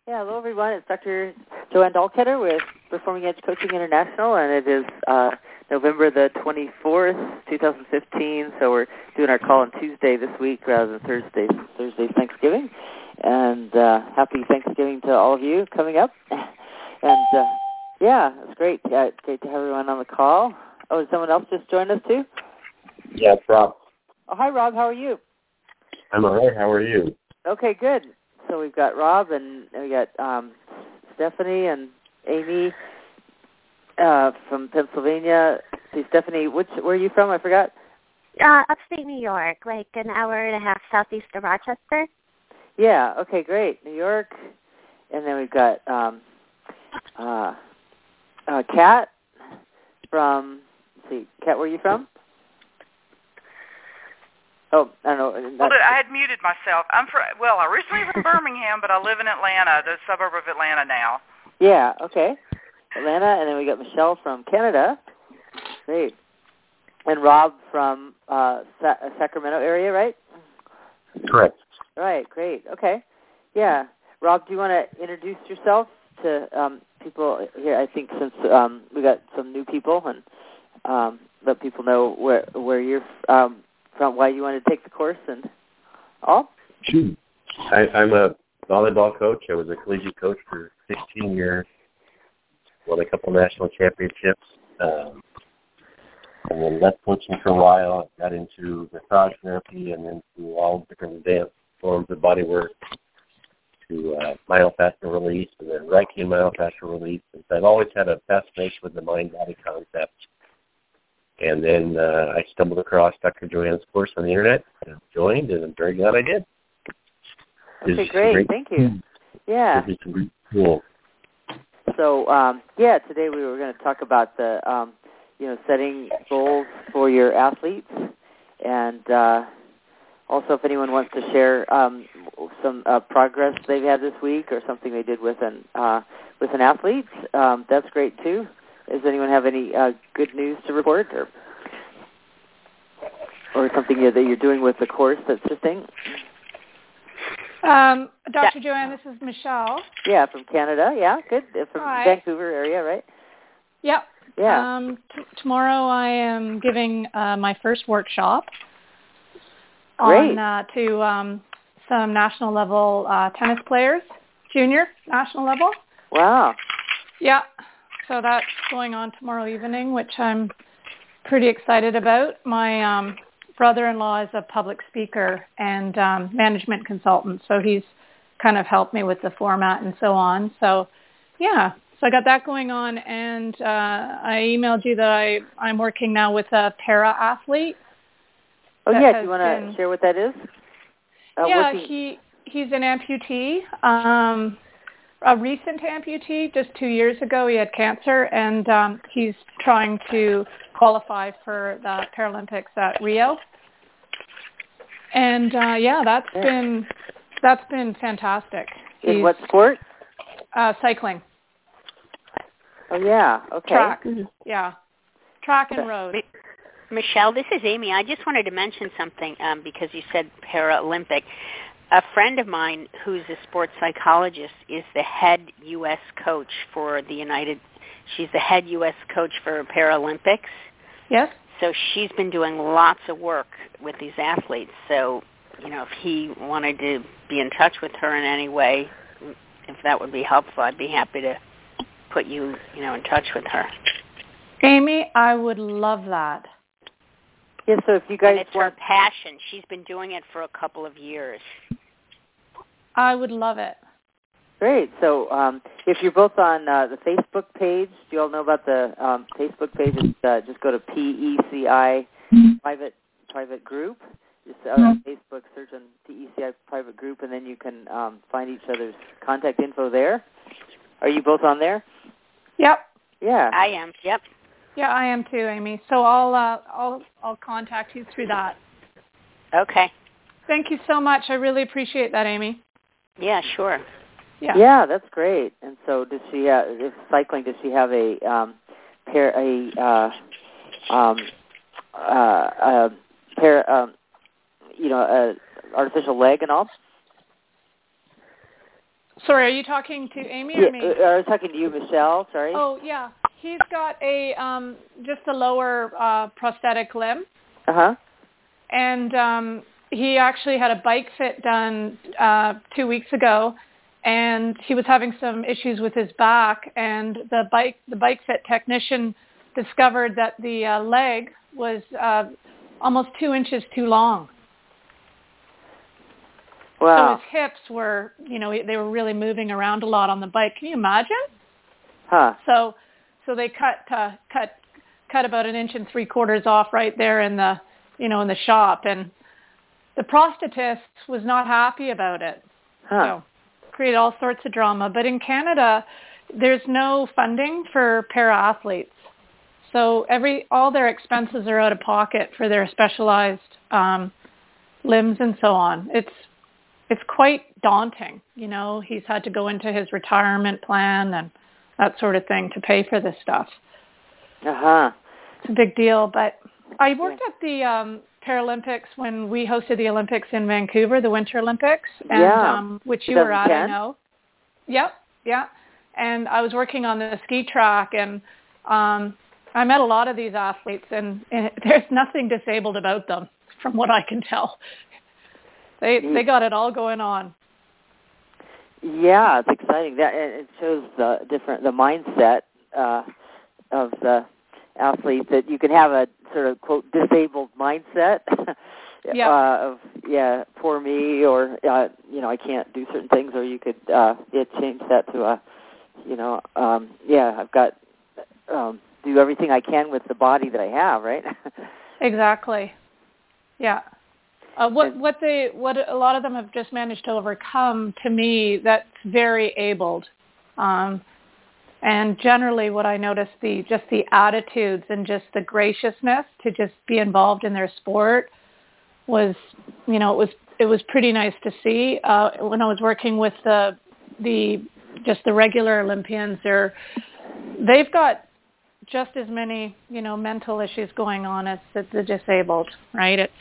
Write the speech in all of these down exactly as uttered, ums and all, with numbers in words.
Yeah, hello everyone. It's Doctor Joanne Dahlketter with Performing Edge Coaching International, and it is uh, November the twenty-fourth, twenty fifteen. So we're doing our call on Tuesday this week rather than Thursday. Thursday's Thanksgiving, and uh, happy Thanksgiving to all of you coming up. And uh, yeah, it's great. Uh, it's great to have everyone on the call. Oh, did someone else just join us too? Yeah, it's Rob. Oh, hi Rob. How are you? I'm all right. How are you? Okay, good. So we've got Rob and we got um, Stephanie and Amy uh, from Pennsylvania. See, Stephanie, which where are you from? I forgot. Uh, upstate New York, like an hour and a half southeast of Rochester. Yeah. Okay. Great. New York, and then we've got um, uh, uh, Kat from. Let's see, Kat, where are you from? Oh, I don't know. Well, I had muted myself. I'm from, well, originally from Birmingham, but I live in Atlanta, the suburb of Atlanta now. Yeah, okay. Atlanta, and then we got Michelle from Canada. Great. And Rob from uh, Sa- Sacramento area, right? Correct. Right, great. Okay. Yeah. Rob, do you want to introduce yourself to um, people here? I think since um, we got some new people, and um, let people know where where you're um, from, why you want to take the course and all? Sure. I, I'm a volleyball coach. I was a collegiate coach for sixteen years. Won a couple national championships. Um, and then left coaching for a while. Got into massage therapy and into all different dance forms of body work to uh, myofascial release and then Reiki and myofascial release. And so I've always had a fascination with the mind-body concept. And then uh, I stumbled across Doctor Joanne's course on the Internet and joined, and I'm very glad I did. Okay, great. great. Thank you. Yeah. This is really cool. So, um, yeah, today we were going to talk about the, um, you know, setting goals for your athletes. And uh, also if anyone wants to share um, some uh, progress they've had this week or something they did with an, uh, with an athlete, um, that's great too. Does anyone have any uh, good news to report, or or something that you're doing with the course that's interesting? Um, Doctor Joanne, this is Michelle. Yeah, from Canada. Yeah, good. From Hi. Vancouver area, right? Yep. Yeah. Um, t- tomorrow I am giving uh, my first workshop Great. on uh, to um, some national level uh, tennis players, junior national level. Wow. Yeah. So that's going on tomorrow evening, which I'm pretty excited about. My um, brother-in-law is a public speaker and um, management consultant, so he's kind of helped me with the format and so on. So, yeah, so I got that going on, and uh, I emailed you that I, I'm working now with a para-athlete. Oh, yeah, do you want to been, share what that is? Uh, yeah, he... he he's an amputee. Um A recent amputee, just two years ago, he had cancer, and um, he's trying to qualify for the Paralympics at Rio. And uh, yeah, that's yeah. been that's been fantastic. In he's, what sport? Uh, cycling. Oh yeah, okay. Track, yeah, track and road. Michelle, this is Amy. I just wanted to mention something um, because you said Paralympic. A friend of mine who's a sports psychologist is the head U S coach for the United, she's the head U S coach for Paralympics. Yes. So she's been doing lots of work with these athletes. So, you know, if he wanted to be in touch with her in any way, if that would be helpful, I'd be happy to put you, you know, in touch with her. Amy, I would love that. Yeah, so if you guys and it's want... her passion. She's been doing it for a couple of years. I would love it. Great. So um, if you're both on uh, the Facebook page, do you all know about the um, Facebook page? It's, uh, just go to P E C I private private group. Just uh, on Facebook, search on P E C I private group, and then you can um, find each other's contact info there. Are you both on there? Yep. Yeah. I am. Yep. Yeah, I am too, Amy. So I'll uh, I'll I'll contact you through that. Okay. Thank you so much. I really appreciate that, Amy. Yeah, sure. Yeah. Yeah, that's great. And so, does she? Uh, if cycling, does she have a um, pair a uh, um, uh, uh, pair um, you know, a artificial leg and all? Sorry, are you talking to Amy Yeah, or me? uh, I was talking to you, Michelle. Sorry. Oh, yeah. He's got a um, just a lower uh, prosthetic limb. Uh huh. And um, he actually had a bike fit done uh, two weeks ago, and he was having some issues with his back. And the bike the bike fit technician discovered that the uh, leg was uh, almost two inches too long. Wow. So his hips were, you know, they were really moving around a lot on the bike. Can you imagine? Huh. So, so they cut uh, cut cut about an inch and three quarters off right there in the, you know, in the shop, and the prosthetist was not happy about it. Huh. So, created all sorts of drama. But in Canada, there's no funding for para-athletes. So every all their expenses are out of pocket for their specialized um, limbs and so on. It's it's quite daunting. You know, he's had to go into his retirement plan and that sort of thing to pay for this stuff. Uh-huh. It's a big deal. But I worked at the um, Paralympics when we hosted the Olympics in Vancouver, the Winter Olympics, and yeah. um, which you were at, I know. Yep, yeah. And I was working on the ski track, and um, I met a lot of these athletes, and, and there's nothing disabled about them, from what I can tell. They they got it all going on. Yeah, it's exciting. That it shows the different the mindset uh, of the athlete, that you can have a sort of quote disabled mindset. Yeah. Uh, of yeah, poor me, or uh, you know, I can't do certain things, or you could uh, yeah, change that to a, you know, um, yeah, I've got um, do everything I can with the body that I have, right? Exactly. Yeah. Uh, what what they what a lot of them have just managed to overcome, to me, that's very abled, um, and generally what I noticed, the just the attitudes and just the graciousness to just be involved in their sport was, you know, it was it was pretty nice to see. Uh, when I was working with the the just the regular Olympians, they're they've got just as many, you know, mental issues going on as the, the disabled, right? It's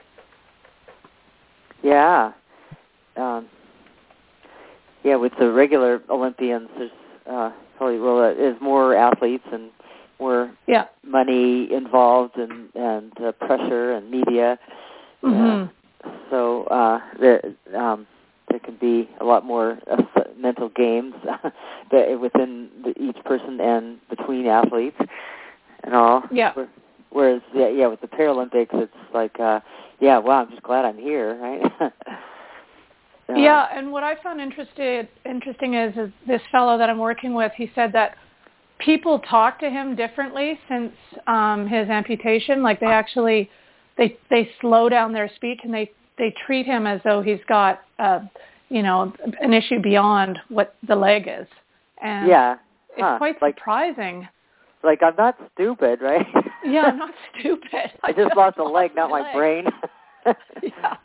Yeah. Um, yeah, with the regular Olympians, there's uh, probably, well, uh, there's more athletes and more yeah. money involved, and, and uh, pressure and media. Mm-hmm. Uh, so uh, there, um, there can be a lot more uh, mental games that within the, each person and between athletes and all. Yeah. Whereas, yeah, yeah, with the Paralympics, it's like, uh, yeah, wow, I'm just glad I'm here, right? uh, yeah, and what I found interested, interesting is, is this fellow that I'm working with, he said that people talk to him differently since um, his amputation. Like they actually, they they slow down their speech, and they, they treat him as though he's got, uh, you know, an issue beyond what the leg is. And yeah. it's huh. quite like, surprising. Like, I'm not stupid, right? Yeah, I'm not stupid. I just lost a leg, not my leg. brain. Yeah.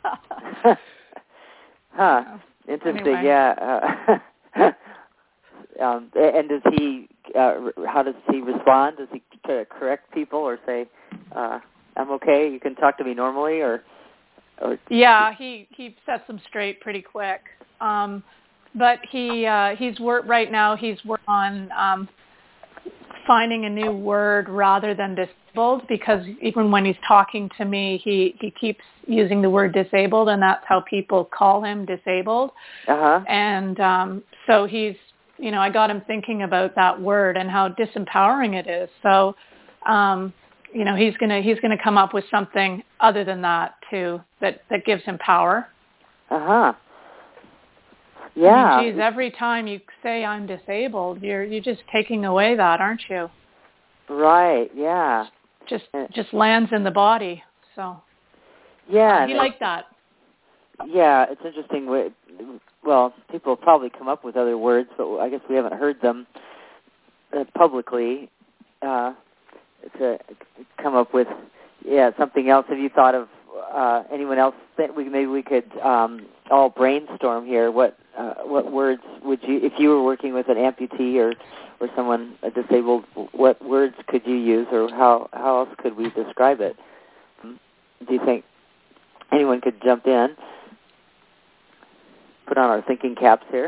Huh. Oh, Interesting, anyway. yeah. Uh, um, and does he, uh, how does he respond? Does he try to correct people or say, uh, I'm okay, you can talk to me normally, or? or yeah, he, he sets them straight pretty quick. Um, but he uh, he's work right now, he's working on um, finding a new word rather than disabled, because even when he's talking to me, he, he keeps using the word disabled, and that's how people call him, disabled. Uh-huh. And um, so he's, you know, I got him thinking about that word and how disempowering it is. So, um, you know, he's gonna he's gonna come up with something other than that too, that, that gives him power. Uh-huh. Yeah. I mean, geez, every time you say I'm disabled, you're you're just taking away that, aren't you? Right. Yeah. Just just lands in the body. So. Yeah. Uh, he liked that. Yeah, it's interesting. Well, people probably come up with other words, but I guess we haven't heard them uh, publicly. Uh, to come up with, yeah, something else. Have you thought of uh, anyone else that we maybe we could um, all brainstorm here? What uh, what words would you, if you were working with an amputee or or someone a disabled, what words could you use, or how how else could we describe it? Do you think anyone could jump in? Put on our thinking caps here.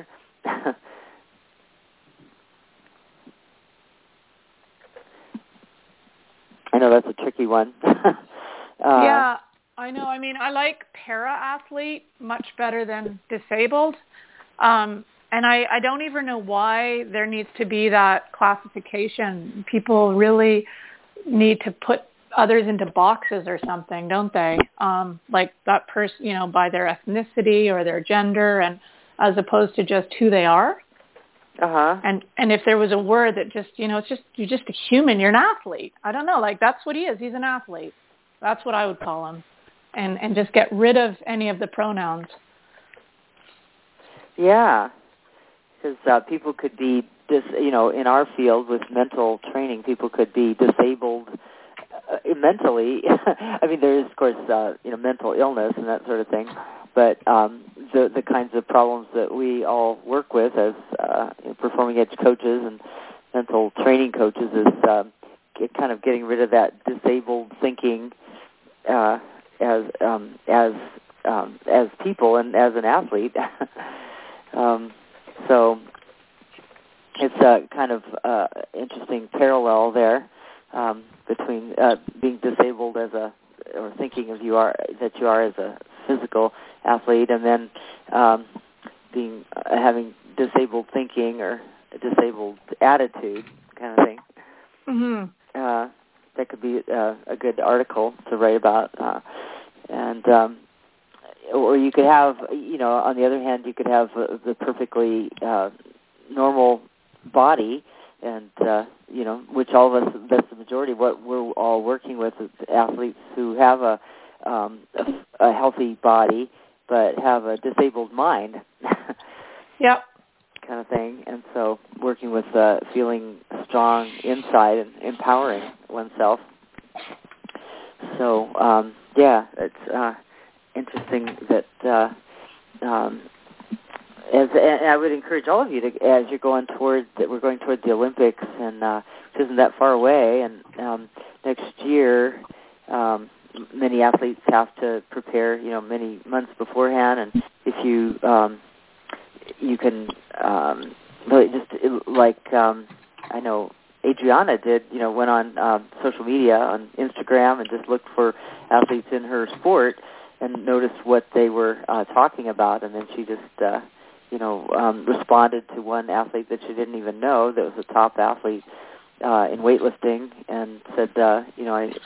I know that's a tricky one. uh, yeah, I know. I mean, I like para-athlete much better than disabled. Um, and I, I don't even know why there needs to be that classification. People really need to put others into boxes or something, don't they? Um, like that person, you know, by their ethnicity or their gender, and as opposed to just who they are. Uh-huh. And and if there was a word that just, you know, it's just, you're just a human, you're an athlete. I don't know, like that's what he is. He's an athlete. That's what I would call him. And and just get rid of any of the pronouns. Yeah. Because uh, people could be, dis, you know, in our field with mental training, people could be disabled uh, mentally. I mean, there is, of course, uh, you know, mental illness and that sort of thing. But um, the the kinds of problems that we all work with as uh, you know, performing edge coaches and mental training coaches is uh, get, kind of getting rid of that disabled thinking uh, as um, as um, as people and as an athlete. um, so it's a kind of uh, interesting parallel there um, between uh, being disabled as a or thinking of you are that you are as a physical athlete, and then um, being uh, having disabled thinking or a disabled attitude, kind of thing. Mm-hmm. Uh, that could be uh, a good article to write about, uh, and um, or you could have, you know, on the other hand, you could have uh, the perfectly uh, normal body. And, uh, you know, which all of us, that's the majority of what we're all working with is athletes who have a, um, a, a healthy body but have a disabled mind. Yep. Kind of thing. And so working with uh, feeling strong inside and empowering oneself. So, um, yeah, it's uh, interesting that uh, um, As, and I would encourage all of you to, as you're going toward, that we're going toward the Olympics, and uh, which isn't that far away. And um, next year, um, many athletes have to prepare, you know, many months beforehand. And if you, um, you can, um, really just like um, I know Adriana did, you know, went on um, social media on Instagram and just looked for athletes in her sport and noticed what they were uh, talking about, and then she just. Uh, you know, um, responded to one athlete that she didn't even know that was a top athlete uh, in weightlifting, and said, uh, you know, I,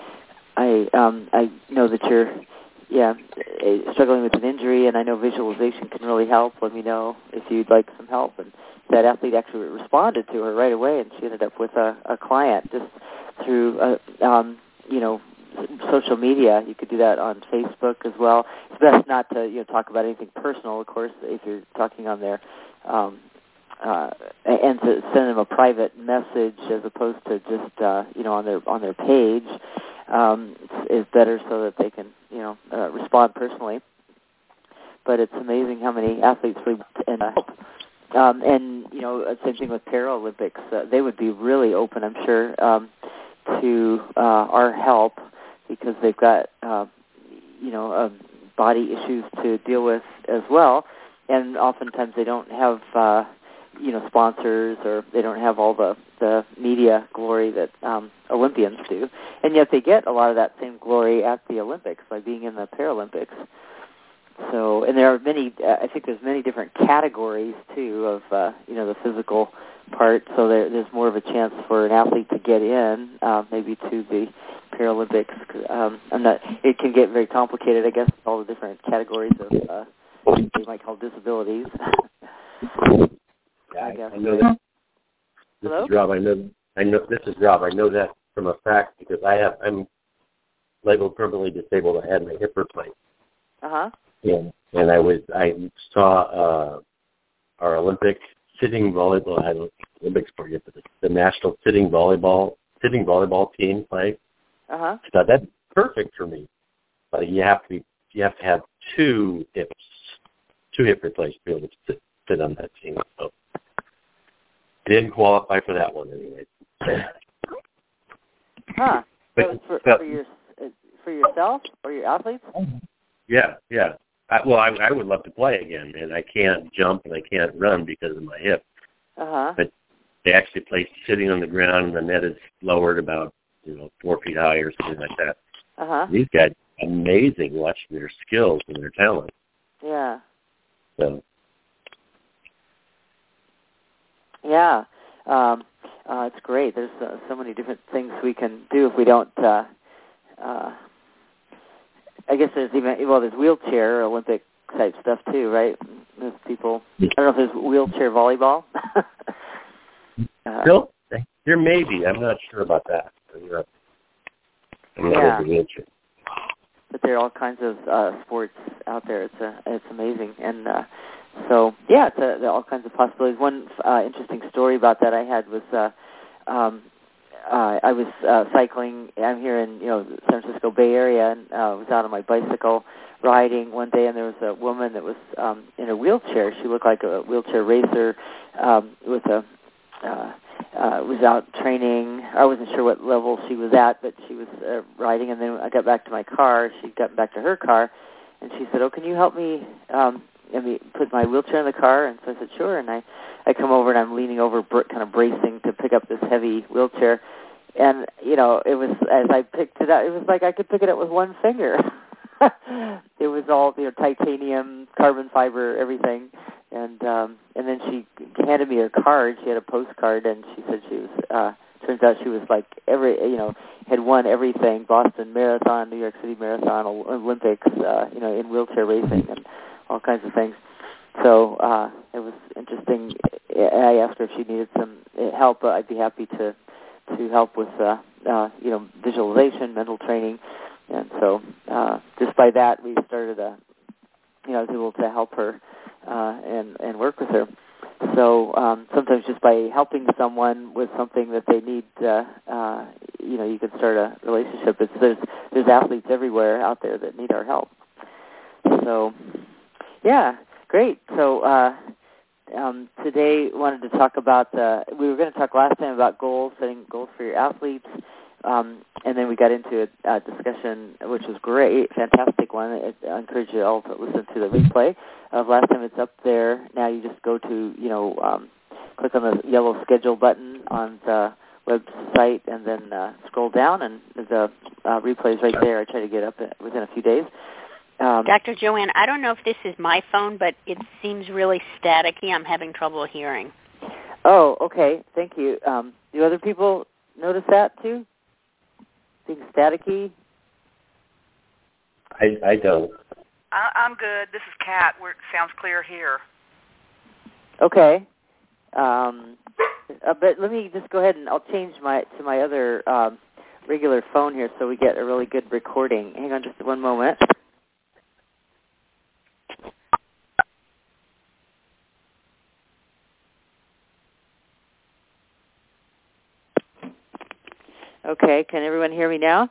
I, um, I know that you're, yeah, struggling with an injury, and I know visualization can really help. Let me know if you'd like some help. And that athlete actually responded to her right away, and she ended up with a, a client just through, uh, um, you know, social media. You could do that on Facebook as well. It's best not to, you know, talk about anything personal, of course, if you're talking on there, um, uh, and to send them a private message as opposed to just, uh, you know, on their on their page um, is better so that they can, you know, uh, respond personally. But it's amazing how many athletes we and help. Um, and you know, same thing with Paralympics. Uh, they would be really open, I'm sure, um, to uh, our help. Because they've got, uh, you know, uh, body issues to deal with as well, and oftentimes they don't have, uh, you know, sponsors, or they don't have all the, the media glory that um, Olympians do, and yet they get a lot of that same glory at the Olympics by being in the Paralympics. So, and there are many, uh, I think there's many different categories too of, uh, you know, the physical part. So there, there's more of a chance for an athlete to get in, uh, maybe to the Paralympics. Um, I'm not. It can get very complicated, I guess, with all the different categories of uh, what they might call disabilities. Yeah, I guess. I know that. This Hello? is Rob. I know. I know. This is Rob. I know that from a fact because I have. I'm labeled permanently disabled. I had my hip replaced. Uh huh. And and I was. I saw uh, our Olympic sitting volleyball. I had Olympics for you, but the, the national sitting volleyball sitting volleyball team play. Uh huh. I thought that's perfect for me, but you have to be. You have to have two hips, two hip replaced to be able to sit, sit on that team. So didn't qualify for that one anyway. Huh. But, So it's for, but, for your for yourself or your athletes? Yeah, yeah. I, well, I, I would love to play again, and I can't jump and I can't run because of my hip. Uh-huh. But they actually play sitting on the ground, and the net is lowered about, you know, four feet high or something like that. Uh-huh. These guys, amazing watching their skills and their talent. Yeah. So. Yeah. Um, uh, it's great. There's uh, so many different things we can do if we don't, uh, uh, I guess there's even, well, there's wheelchair Olympic type stuff too, right? There's people, I don't know if there's wheelchair volleyball. uh, no, there may be. I'm not sure about that. I'm not, I'm not yeah. over wheelchair. But there are all kinds of uh, sports out there. It's a, it's amazing. And uh, so, yeah, it's a, there are all kinds of possibilities. One uh, interesting story about that I had was uh, um, uh, I was uh, cycling. I'm here in, you know, San Francisco Bay Area, and uh, was out on my bicycle riding one day, and there was a woman that was um, in a wheelchair. She looked like a wheelchair racer um, with a uh, uh, was out training. I wasn't sure what level she was at, but she was uh, riding. And then I got back to my car. She'd gotten back to her car, and she said, "Oh, can you help me? Um, let me put my wheelchair in the car." And so I said, "Sure." And I, I come over and I'm leaning over, br- kind of bracing to pick up this heavy wheelchair. And you know, it was as I picked it up, it was like I could pick it up with one finger. It was all, you know, titanium, carbon fiber, everything. And um, and then she handed me a card. She had a postcard, and she said she was. Uh, turns out she was like every, you know, had won everything: Boston Marathon, New York City Marathon, Olympics, uh, you know, in wheelchair racing, and all kinds of things. So uh, it was interesting. I asked her if she needed some help. I'd be happy to to help with, uh, uh, you know, visualization, mental training, and so uh, just by that we started a. You know, I was able to help her uh, and and work with her. So um, sometimes just by helping someone with something that they need, uh, uh, you know, you can start a relationship. It's, there's there's athletes everywhere out there that need our help. So, yeah, great. So uh, um, today wanted to talk about, uh, we were going to talk last time about goals, setting goals for your athletes. Um, and then we got into a, a discussion, which was great, fantastic one. I, I encourage you all to listen to the replay of last time. It's up there. Now you just go to, you know, um, click on the yellow schedule button on the website and then uh, scroll down, and the uh, replay is right there. I try to get up within a few days. Um, Doctor Joanne, I don't know if this is my phone, but it seems really staticky. I'm having trouble hearing. Oh, okay. Thank you. Um, do other people notice that too? Being staticky? I, I don't. I, I'm good. This is Kat. Where it sounds clear here. Okay. Um, uh, but let me just go ahead and I'll change my to my other um, regular phone here so we get a really good recording. Hang on just one moment. Okay, can everyone hear me now?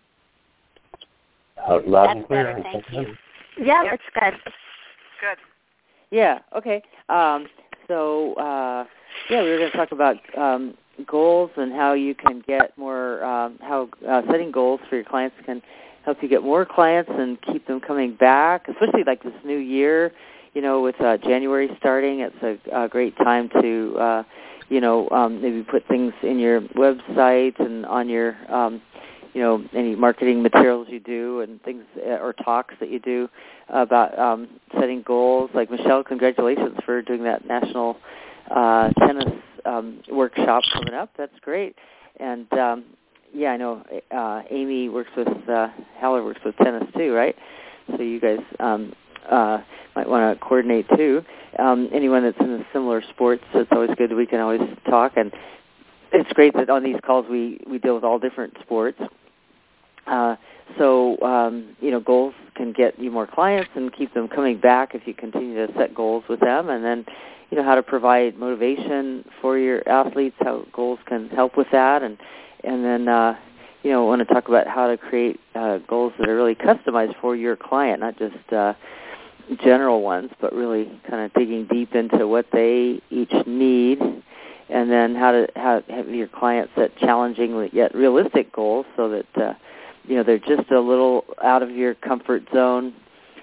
Out loud That's and clear. better, thank you. Yeah, Yep. it's good. Good. Yeah, okay. Um, so, uh, yeah, we were going to talk about um, goals and how you can get more, um, how uh, setting goals for your clients can help you get more clients and keep them coming back, especially like this new year, you know, with uh, January starting. It's a, a great time to, uh, you know, um, maybe put things in your website and on your, um, you know, any marketing materials you do and things uh, or talks that you do about um, setting goals. Like Michelle, congratulations for doing that national uh, tennis um, workshop coming up. That's great. And um, yeah, I know uh, Amy works with uh, Haller works with tennis too, right? So you guys um, uh, might want to coordinate too. Um, anyone that's in a similar sports, it's always good. We can always talk, and it's great that on these calls we, we deal with all different sports. Uh, so, um, you know, goals can get you more clients and keep them coming back if you continue to set goals with them. And then, you know, how to provide motivation for your athletes, how goals can help with that. And, and then, uh, you know, I want to talk about how to create uh, goals that are really customized for your client, not just uh, general ones, but really kind of digging deep into what they each need. And then how to how have your clients set challenging yet realistic goals so that, uh, you know, they're just a little out of your comfort zone,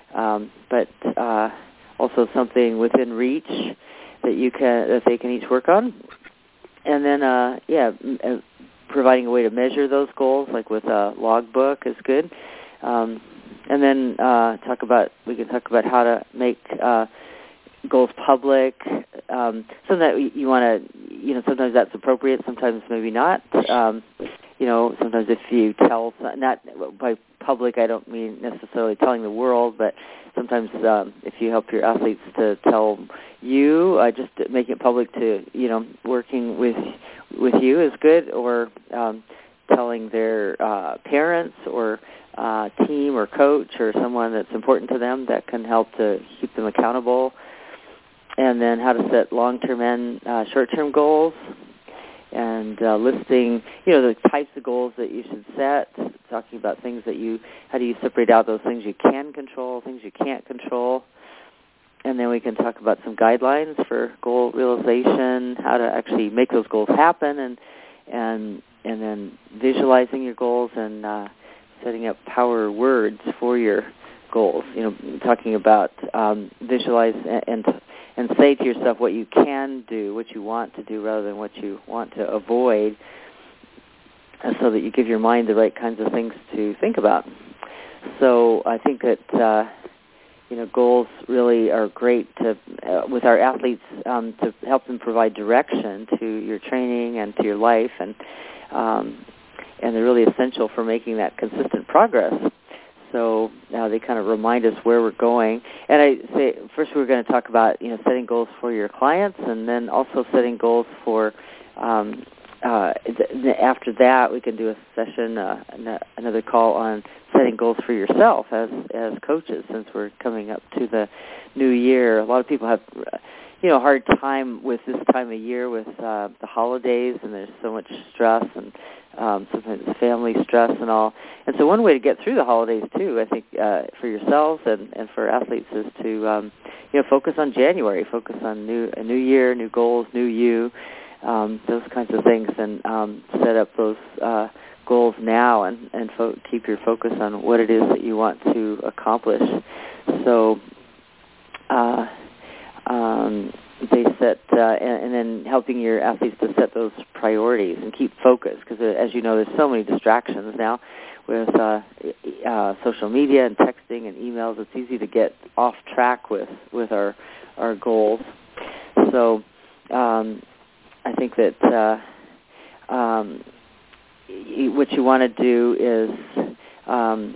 um, but uh, also something within reach that you can that they can each work on. And then, uh, yeah, m- providing a way to measure those goals, like with a logbook, is good. Um, and then uh, talk about we can talk about how to make uh, goals public. Um, something that you want to, you know, sometimes that's appropriate, sometimes maybe not. Um, you know, sometimes if you tell, not by public, I don't mean necessarily telling the world, but sometimes um, if you help your athletes to tell you, uh, just making it public to, you know, working with with you is good, or um, telling their uh, parents or uh, team or coach or someone that's important to them that can help to keep them accountable. And then how to set long-term and uh, short-term goals, and uh, listing, you know, the types of goals that you should set, talking about things that you, how do you separate out those things you can control, things you can't control. And then we can talk about some guidelines for goal realization, how to actually make those goals happen, and and and then visualizing your goals and uh, setting up power words for your goals. You know, talking about um, visualize and, and and say to yourself what you can do, what you want to do, rather than what you want to avoid, and so that you give your mind the right kinds of things to think about. So I think that uh, you know, goals really are great to uh, with our athletes um, to help them provide direction to your training and to your life, and um, and they're really essential for making that consistent progress. So now they kind of remind us where we're going. And I say first we're going to talk about, you know, setting goals for your clients, and then also setting goals for. Um, uh, th- after that, we can do a session, uh, another call on setting goals for yourself as as coaches, since we're coming up to the new year. A lot of people have, you know, a hard time with this time of year with uh, the holidays, and there's so much stress and um, sometimes family stress and all. And so one way to get through the holidays too, I think, uh, for yourselves and, and for athletes, is to um, you know, focus on January, focus on new a new year, new goals, new you, um, those kinds of things, and um, set up those uh, goals now, and, and fo- keep your focus on what it is that you want to accomplish. So uh, um, they set, uh, and, and then helping your athletes to set those priorities and keep focus, because uh, as you know, there's so many distractions now with uh, uh, social media and texting and emails. It's easy to get off track with, with our, our goals. So um, I think that uh, um, what you want to do is, um,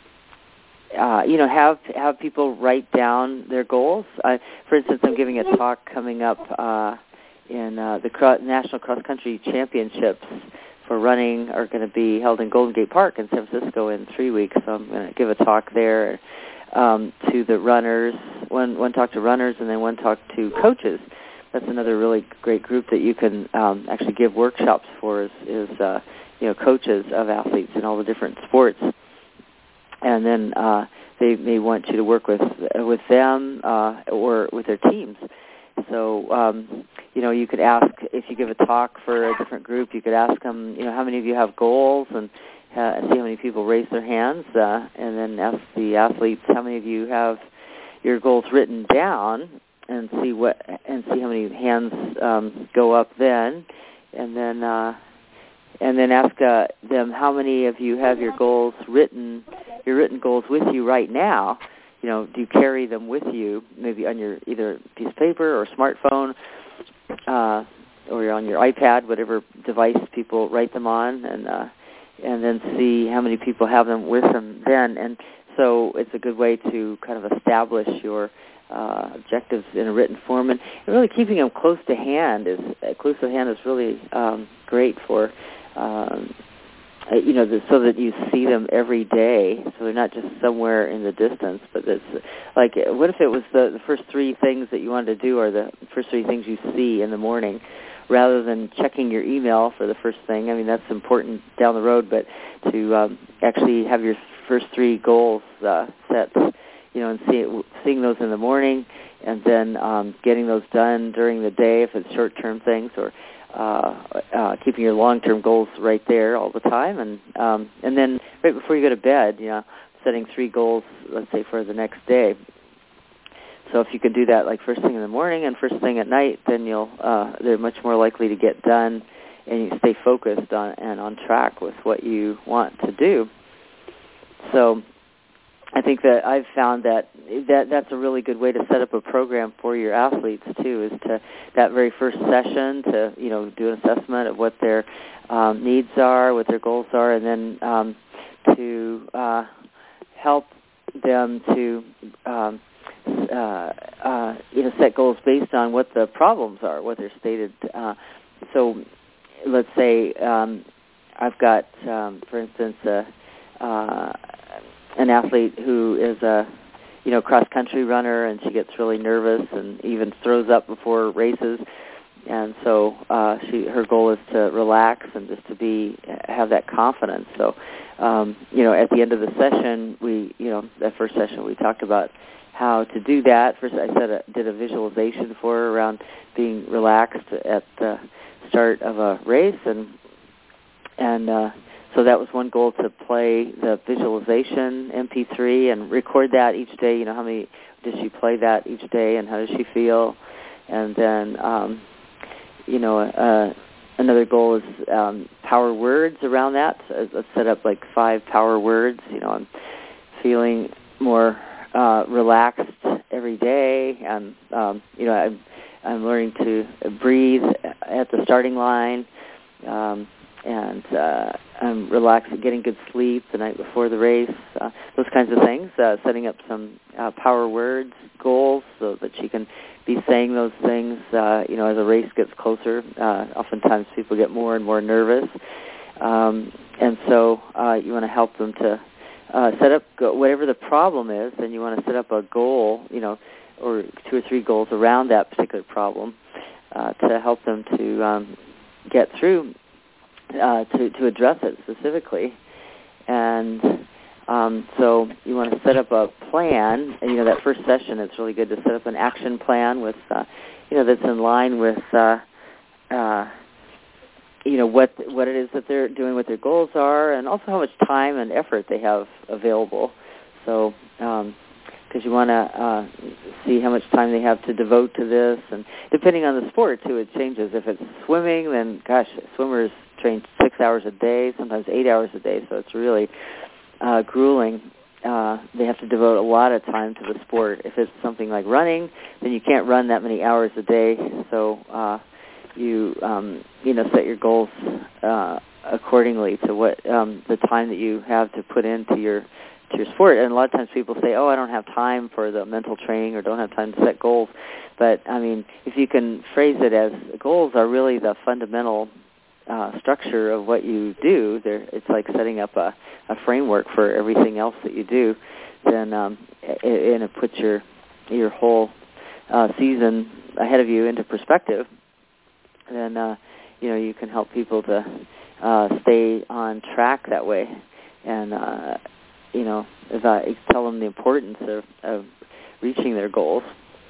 uh, you know, have have people write down their goals. Uh, for instance, I'm giving a talk coming up uh, in uh, the Cro- National Cross Country Championships for running are going to be held in Golden Gate Park in San Francisco in three weeks. So I'm going to give a talk there um, to the runners. One one talk to runners, and then one talk to coaches. That's another really great group that you can um, actually give workshops for. Is, is uh, you know, coaches of athletes in all the different sports, and then uh, they may want you to work with with them uh, or with their teams. So um, you know, you could ask, if you give a talk for a different group, you could ask them, you know, how many of you have goals, and uh, see how many people raise their hands, uh, and then ask the athletes, how many of you have your goals written down, and see what and see how many hands um, go up then, and then. Uh, And then ask uh, them, how many of you have your goals written, your written goals with you right now? You know, do you carry them with you, maybe on your either piece of paper or smartphone, uh, or on your iPad, whatever device people write them on, and uh, and then see how many people have them with them then. And so it's a good way to kind of establish your uh, objectives in a written form, and really keeping them close to hand is uh, close to hand is really um, great for. Um, you know, the, so that you see them every day, so they're not just somewhere in the distance. But it's like, what if it was the, the first three things that you wanted to do, or the first three things you see in the morning, rather than checking your email for the first thing? I mean, that's important down the road, but to um, actually have your first three goals uh, set, you know, and see it, seeing those in the morning, and then um, getting those done during the day if it's short-term things, or Uh, uh, keeping your long-term goals right there all the time, and um, and then right before you go to bed, you know, setting three goals, let's say, for the next day. So if you can do that like first thing in the morning and first thing at night, then you'll uh, they're much more likely to get done, and you stay focused on and on track with what you want to do. So I think that I've found that, that that's a really good way to set up a program for your athletes too, is to that very first session to, you know, do an assessment of what their um, needs are, what their goals are, and then um, to uh, help them to um, uh, uh, you know, set goals based on what the problems are, what they're stated. Uh, so let's say um, I've got, um, for instance, a uh, an athlete who is a, you know, cross-country runner, and she gets really nervous and even throws up before races. And so uh, she, her goal is to relax and just to be, have that confidence. So, um, you know, at the end of the session, we, you know, that first session we talked about how to do that. First, I said a, did a visualization for her around being relaxed at the start of a race, and and. Uh, So that was one goal, to play the visualization M P three and record that each day. You know, how many does she play that each day, and how does she feel? And then, um, you know, uh, another goal is um, power words around that. So let's set up like five power words. You know, I'm feeling more uh, relaxed every day, and um, you know, I'm, I'm learning to breathe at the starting line. Um, and uh, I'm relaxed, getting good sleep the night before the race, uh, those kinds of things, uh, setting up some uh, power words, goals, so that she can be saying those things, uh, you know, as the race gets closer. Uh, oftentimes people get more and more nervous, um, and so uh, you want to help them to uh, set up, go- whatever the problem is, then you want to set up a goal, you know, or two or three goals around that particular problem uh, to help them to um, get through Uh, to, to address it specifically. And um, so you want to set up a plan. And, you know, that first session, it's really good to set up an action plan with, uh, you know, that's in line with, uh, uh, you know, what what it is that they're doing, what their goals are, and also how much time and effort they have available. So, um, because you want to uh, see how much time they have to devote to this. And depending on the sport, too, it changes. If it's swimming, then, gosh, swimmers train six hours a day, sometimes eight hours a day, so it's really uh, grueling. Uh, they have to devote a lot of time to the sport. If it's something like running, then you can't run that many hours a day, so uh, you, um, you know, set your goals uh, accordingly to what um, the time that you have to put into your to your sport. And a lot of times people say, oh, I don't have time for the mental training, or don't have time to set goals. But, I mean, if you can phrase it as goals are really the fundamental uh, structure of what you do, They're, it's like setting up a, a framework for everything else that you do, then um, it, and it puts your, your whole uh, season ahead of you into perspective. Then, uh, you know, you can help people to uh, stay on track that way. And, uh, you know, as I tell them the importance of, of reaching their goals.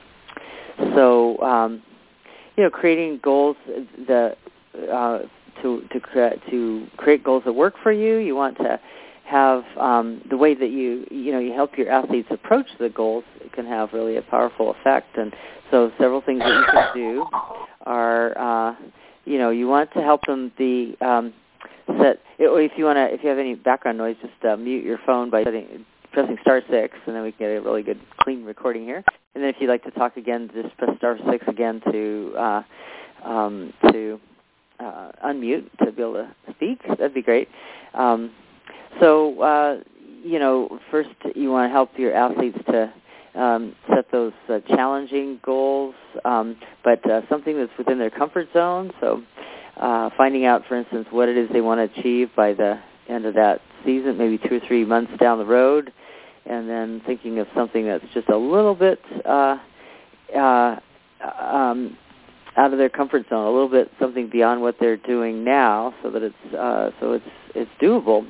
So, um, you know, creating goals the uh, to to create to create goals that work for you. You want to have um, the way that you you know you help your athletes approach the goals. It can have really a powerful effect. And so, several things that you can do are, uh, you know, you want to help them be um, set. If you want to, if you have any background noise, just uh, mute your phone by setting, pressing star six, and then we can get a really good, clean recording here. And then if you'd like to talk again, just press star six again to uh, um, to uh, unmute to be able to speak. That'd be great. Um, so, uh, you know, first you want to help your athletes to um, set those uh, challenging goals, um, but uh, something that's within their comfort zone. So uh, finding out, for instance, what it is they want to achieve by the end of that season, maybe two or three months down the road, and then thinking of something that's just a little bit uh, uh, um, out of their comfort zone, a little bit something beyond what they're doing now, so that it's uh, so it's it's doable.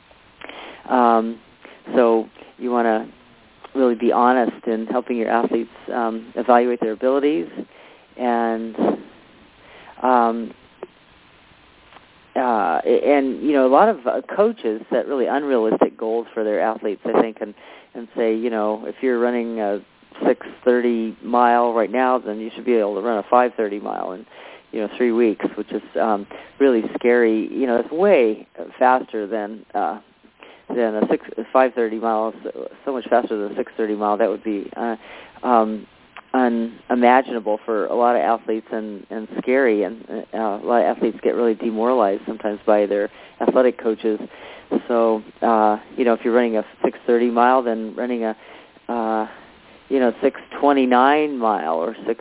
Um, so you want to really be honest in helping your athletes um, evaluate their abilities, and um, uh, uh, and you know, a lot of uh, coaches set really unrealistic goals for their athletes, I think, and and say, you know, if you're running a six thirty mile right now, then you should be able to run a five thirty mile in, you know, three weeks, which is um, really scary. You know, it's way faster than uh, than a six five thirty miles, so much faster than a six thirty mile. That would be uh, um, unimaginable for a lot of athletes, and, and scary. And uh, a lot of athletes get really demoralized sometimes by their athletic coaches. So, uh, you know, if you're running a six thirty mile, then running a uh, you know, six twenty-nine mile or six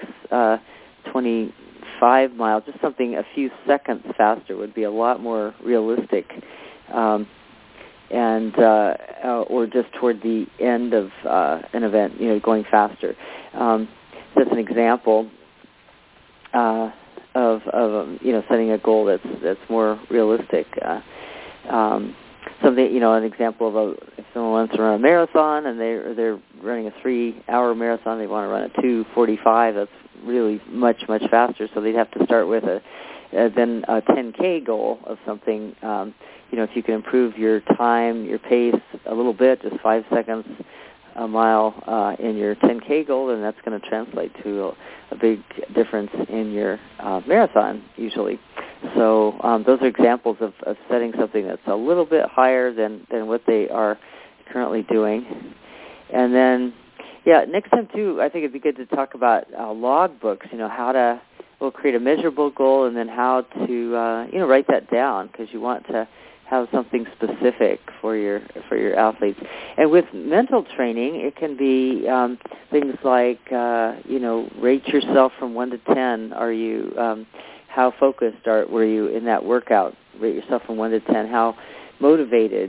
twenty-five mile, just something a few seconds faster would be a lot more realistic. Um, and uh, uh, or just toward the end of uh, an event, you know, going faster. Um, that's an example uh, of, of um, you know, setting a goal that's that's more realistic. Uh, um, something, you know, an example of a, if someone wants to run a marathon and they're they're running a three-hour marathon, they want to run a two forty-five. That's really much much faster. So they'd have to start with a uh, then a ten K goal of something. Um, you know, if you can improve your time, your pace a little bit, just five seconds a mile uh, in your ten K goal, then that's going to translate to a, a big difference in your uh, marathon usually. So um, those are examples of, of setting something that's a little bit higher than, than what they are currently doing. And then, yeah, next time too, I think it'd be good to talk about uh, log books, you know, how to, we'll create a measurable goal and then how to, uh, you know, write that down, because you want to have something specific for your for your athletes. And with mental training, it can be um, things like, uh, you know, rate yourself from one to ten. Are you, um, how focused are were you in that workout? Rate yourself from one to ten. How motivated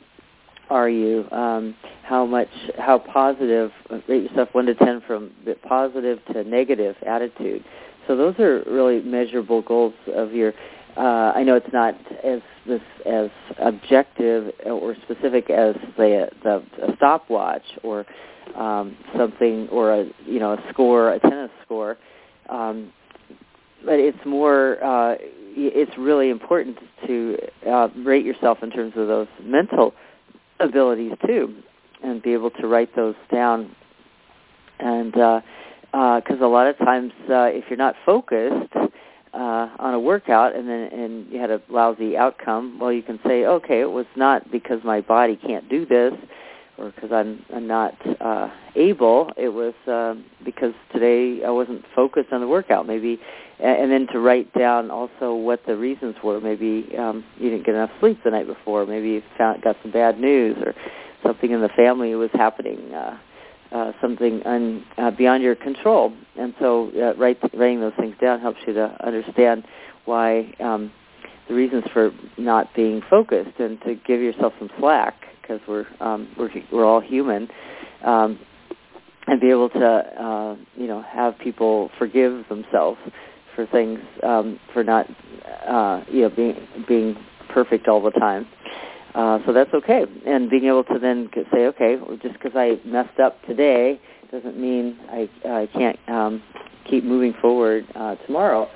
are you? Um, how much, how positive? Rate yourself one to ten from positive to negative attitude. So those are really measurable goals of your. Uh, I know it's not as this as objective or specific as the the a stopwatch or um, something, or a you know a score, a tennis score, um, but it's more. Uh, it's really important to uh, rate yourself in terms of those mental abilities too, and be able to write those down. And because uh, uh, a lot of times, uh, if you're not focused Uh, on a workout and then and you had a lousy outcome, well, you can say, okay, it was not because my body can't do this or because I'm, I'm not uh, able. It was uh, because today I wasn't focused on the workout. Maybe, and then to write down also what the reasons were. Maybe um, you didn't get enough sleep the night before. Maybe you found, got some bad news, or something in the family was happening. Uh, Uh, something un, uh, beyond your control. And so uh, write, writing those things down helps you to understand why um, the reasons for not being focused, and to give yourself some slack, because we're, um, we're we're all human, um, and be able to uh, you know have people forgive themselves for things, um, for not uh, you know being being perfect all the time. Uh, so that's okay. And being able to then say, okay, well, just because I messed up today doesn't mean I, I can't um, keep moving forward uh, tomorrow.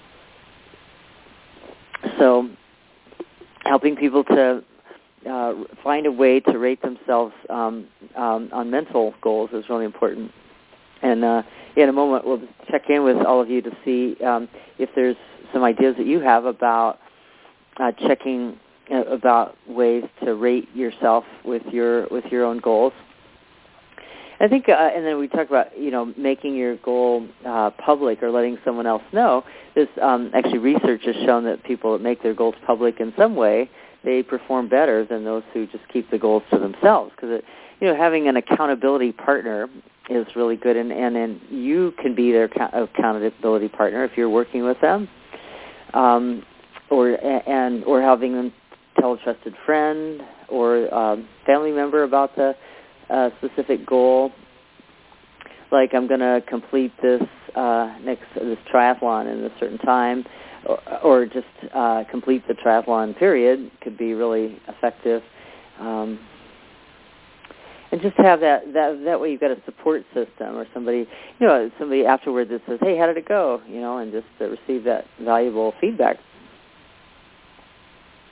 So helping people to uh, find a way to rate themselves um, um, on mental goals is really important. And uh, in a moment, we'll check in with all of you to see um, if there's some ideas that you have about uh, checking about ways to rate yourself with your with your own goals. I think, uh, and then we talk about you know making your goal uh, public or letting someone else know. This um, actually research has shown that people that make their goals public in some way, they perform better than those who just keep the goals to themselves. Because you know having an accountability partner is really good, and and, and you can be their accountability partner if you're working with them, um, or and or having them tell a trusted friend or um, family member about the uh, specific goal. Like, I'm going to complete this uh, next this triathlon in a certain time, or, or just uh, complete the triathlon period could be really effective. Um, and just have that, that that way you've got a support system, or somebody you know somebody afterward that says, hey, how did it go? You know, and just uh, receive that valuable feedback.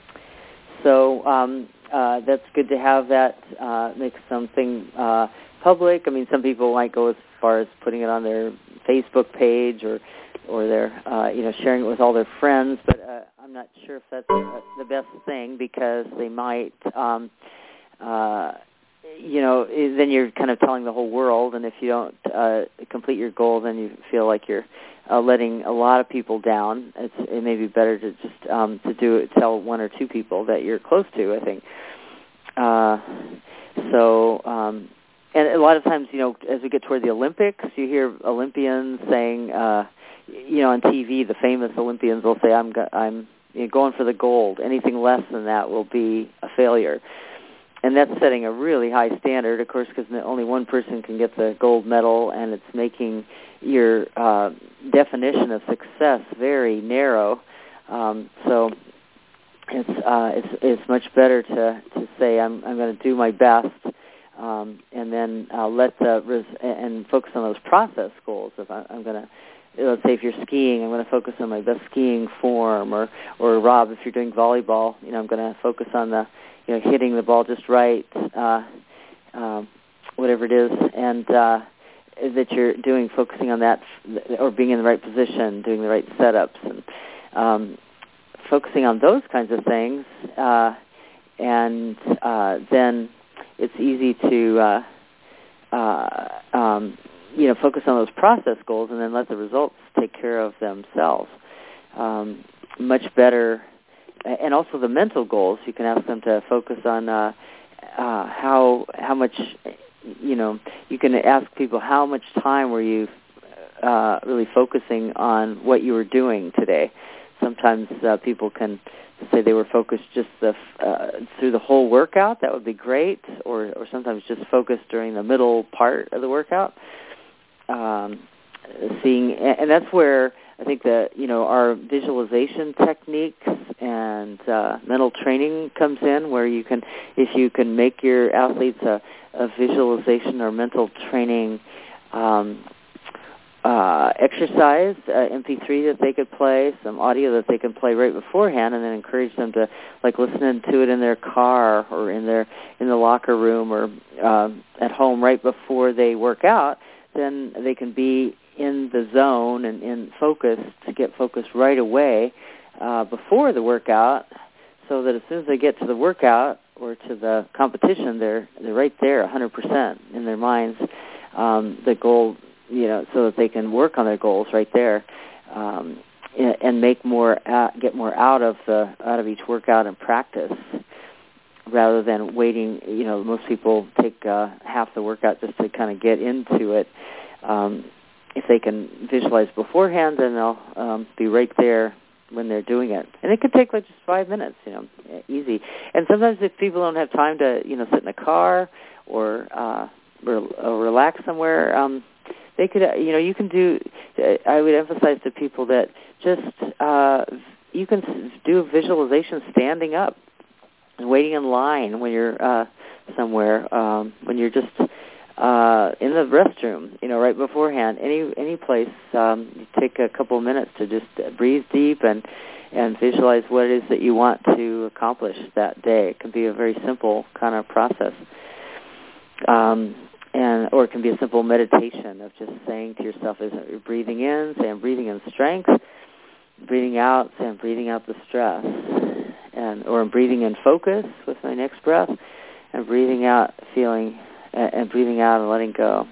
so um, uh, that's good to have that uh, make something uh, public. I mean, some people might go as far as putting it on their Facebook page or or their uh, you know sharing it with all their friends, but uh, I'm not sure if that's uh, the best thing because they might. Um, uh, you know, then you're kind of telling the whole world, and if you don't uh, complete your goal, then you feel like you're uh, letting a lot of people down. It's, it may be better to just um, to do it, tell one or two people that you're close to, I think. Uh, so, um, and a lot of times, you know, as we get toward the Olympics, you hear Olympians saying, uh, you know, on T V, the famous Olympians will say, I'm, go- I'm you know, going for the gold. Anything less than that will be a failure. And that's setting a really high standard, of course, because only one person can get the gold medal, and it's making your uh, definition of success very narrow. Um, so it's uh, it's it's much better to, to say I'm I'm going to do my best, um, and then uh, let the res- and focus on those process goals. If I, I'm going to. Let's say if you're skiing, I'm going to focus on my best skiing form, or, or Rob, if you're doing volleyball, you know, I'm going to focus on the, you know, hitting the ball just right, uh, um, whatever it is, and uh, that you're doing, focusing on that, or being in the right position, doing the right setups, and um, focusing on those kinds of things, uh, and uh, then it's easy to, uh, uh, um, you know, focus on those process goals and then let the results take care of themselves. Um, much better, and also the mental goals. You can ask them to focus on uh, uh, how how much, you know, you can ask people how much time were you uh, really focusing on what you were doing today. Sometimes uh, people can say they were focused just the, uh, through the whole workout. That would be great, or or sometimes just focused during the middle part of the workout. Um, seeing, and that's where I think that, you know, our visualization techniques and uh, mental training comes in, where you can, if you can make your athletes a, a visualization or mental training um, uh, exercise, uh, M P three that they could play, some audio that they can play right beforehand, and then encourage them to, like, listen to it in their car or in their in the locker room or um, at home right before they work out. Then they can be in the zone and in focus to get focused right away uh, before the workout, so that as soon as they get to the workout or to the competition, they're they're right there, one hundred percent in their minds. Um, the goal, you know, so that they can work on their goals right there, um, and make more, uh, get more out of the out of each workout and practice, rather than waiting. You know, most people take uh, half the workout just to kind of get into it. Um, if they can visualize beforehand, then they'll um, be right there when they're doing it. And it could take like just five minutes, you know, easy. And sometimes if people don't have time to, you know, sit in a car or, uh, re- or relax somewhere, um, they could, uh, you know, you can do, I would emphasize to people that just, uh, you can do a visualization standing up and waiting in line when you're uh, somewhere, um, when you're just uh, in the restroom, you know, right beforehand. Any any place, um, you take a couple of minutes to just breathe deep and and visualize what it is that you want to accomplish that day. It can be a very simple kind of process, um, and or it can be a simple meditation of just saying to yourself, as you're breathing in, say I'm breathing in strength, breathing out, say I'm breathing out the stress. And, or I'm breathing in focus with my next breath, and breathing out, feeling, uh, and breathing out and letting go.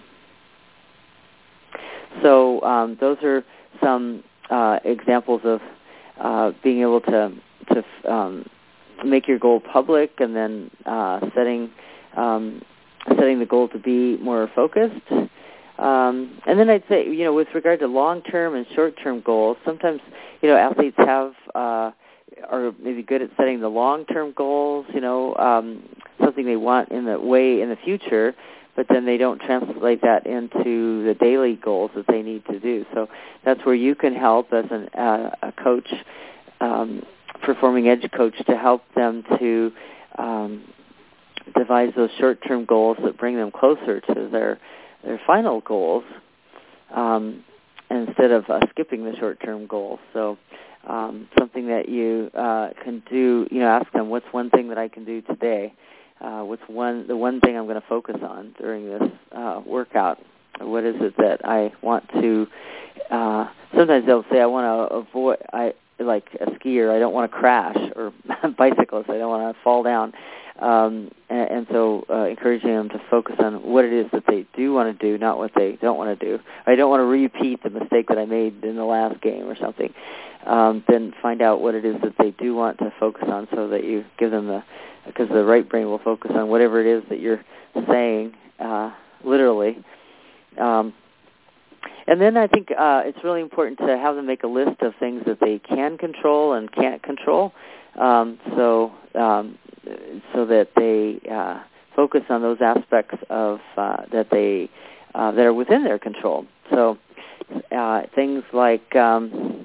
So um, those are some uh, examples of uh, being able to to um, make your goal public, and then uh, setting um, setting the goal to be more focused. Um, and then I'd say, you know, with regard to long-term and short-term goals, sometimes, you know, athletes have uh, are maybe good at setting the long-term goals, you know, um, something they want in the way in the future, but then they don't translate that into the daily goals that they need to do. So that's where you can help as an, uh, a coach, um, performing edge coach, to help them to um, devise those short-term goals that bring them closer to their their final goals. Um, instead of uh, skipping the short-term goals. So um, something that you uh, can do, you know, ask them, what's one thing that I can do today? Uh, what's one the one thing I'm going to focus on during this uh, workout? What is it that I want to? Uh, sometimes they'll say, I want to avoid. I like a skier. I don't want to crash, or bicyclists. I don't want to fall down. Um, and, and so, uh, encouraging them to focus on what it is that they do want to do, not what they don't want to do. I don't want to repeat the mistake that I made in the last game or something. Um, then find out what it is that they do want to focus on, so that you give them the. Because the right brain will focus on whatever it is that you're saying, uh, literally. Um, and then I think uh, it's really important to have them make a list of things that they can control and can't control, um, so um, so that they uh, focus on those aspects of uh, that they uh, that are within their control. So uh, things like um,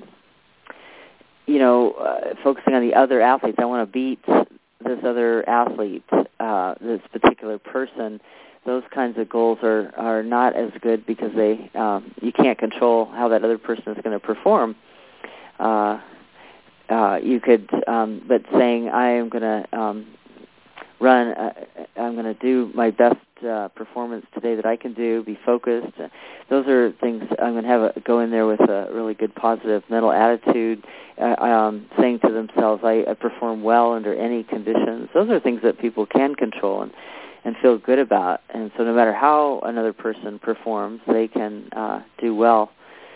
you know uh, focusing on the other athletes. I want to beat this other athlete, uh, this particular person. Those kinds of goals are, are not as good, because they um, you can't control how that other person is going to perform. Uh, uh, you could, um, but saying I am going to um, run, uh, I'm going to do my best uh, performance today that I can do. Be focused. Uh, those are things I'm going to have a, go in there with a really good positive mental attitude. Uh, um, saying to themselves, I, I perform well under any conditions. Those are things that people can control and, and feel good about. And so no matter how another person performs, they can uh, do well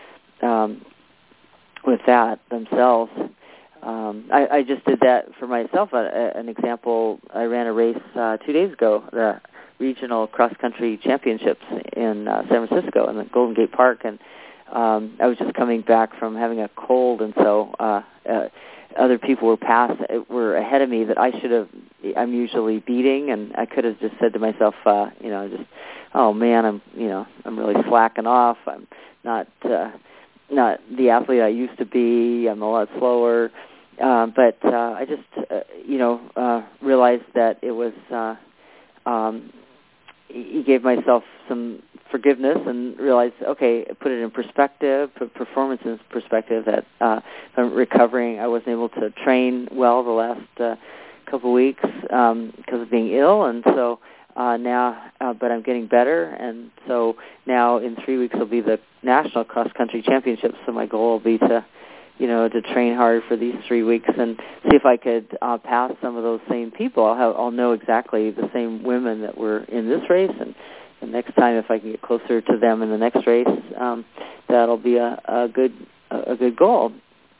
um, with that themselves. Um, I, I just did that for myself. Uh, an example, I ran a race uh, two days ago, the regional cross-country championships in uh, San Francisco in the Golden Gate Park, and Um, I was just coming back from having a cold, and so uh, uh, other people were past, were ahead of me that I should have. I'm usually beating, and I could have just said to myself, uh, you know, just, oh man, I'm, you know, I'm really slacking off. I'm not, uh, not the athlete I used to be. I'm a lot slower, uh, but uh, I just, uh, you know, uh, realized that it was. Uh, um, he gave myself some forgiveness and realized, okay, put it in perspective, put performance in perspective, that uh, I'm recovering. I wasn't able to train well the last uh, couple of weeks um, because of being ill, and so uh, now, uh, but I'm getting better, and so now in three weeks will be the National Cross Country Championships, so my goal will be to, you know, to train hard for these three weeks and see if I could uh, pass some of those same people. I'll, have, I'll know exactly the same women that were in this race, and the next time, if I can get closer to them in the next race, um, that'll be a, a good a good goal.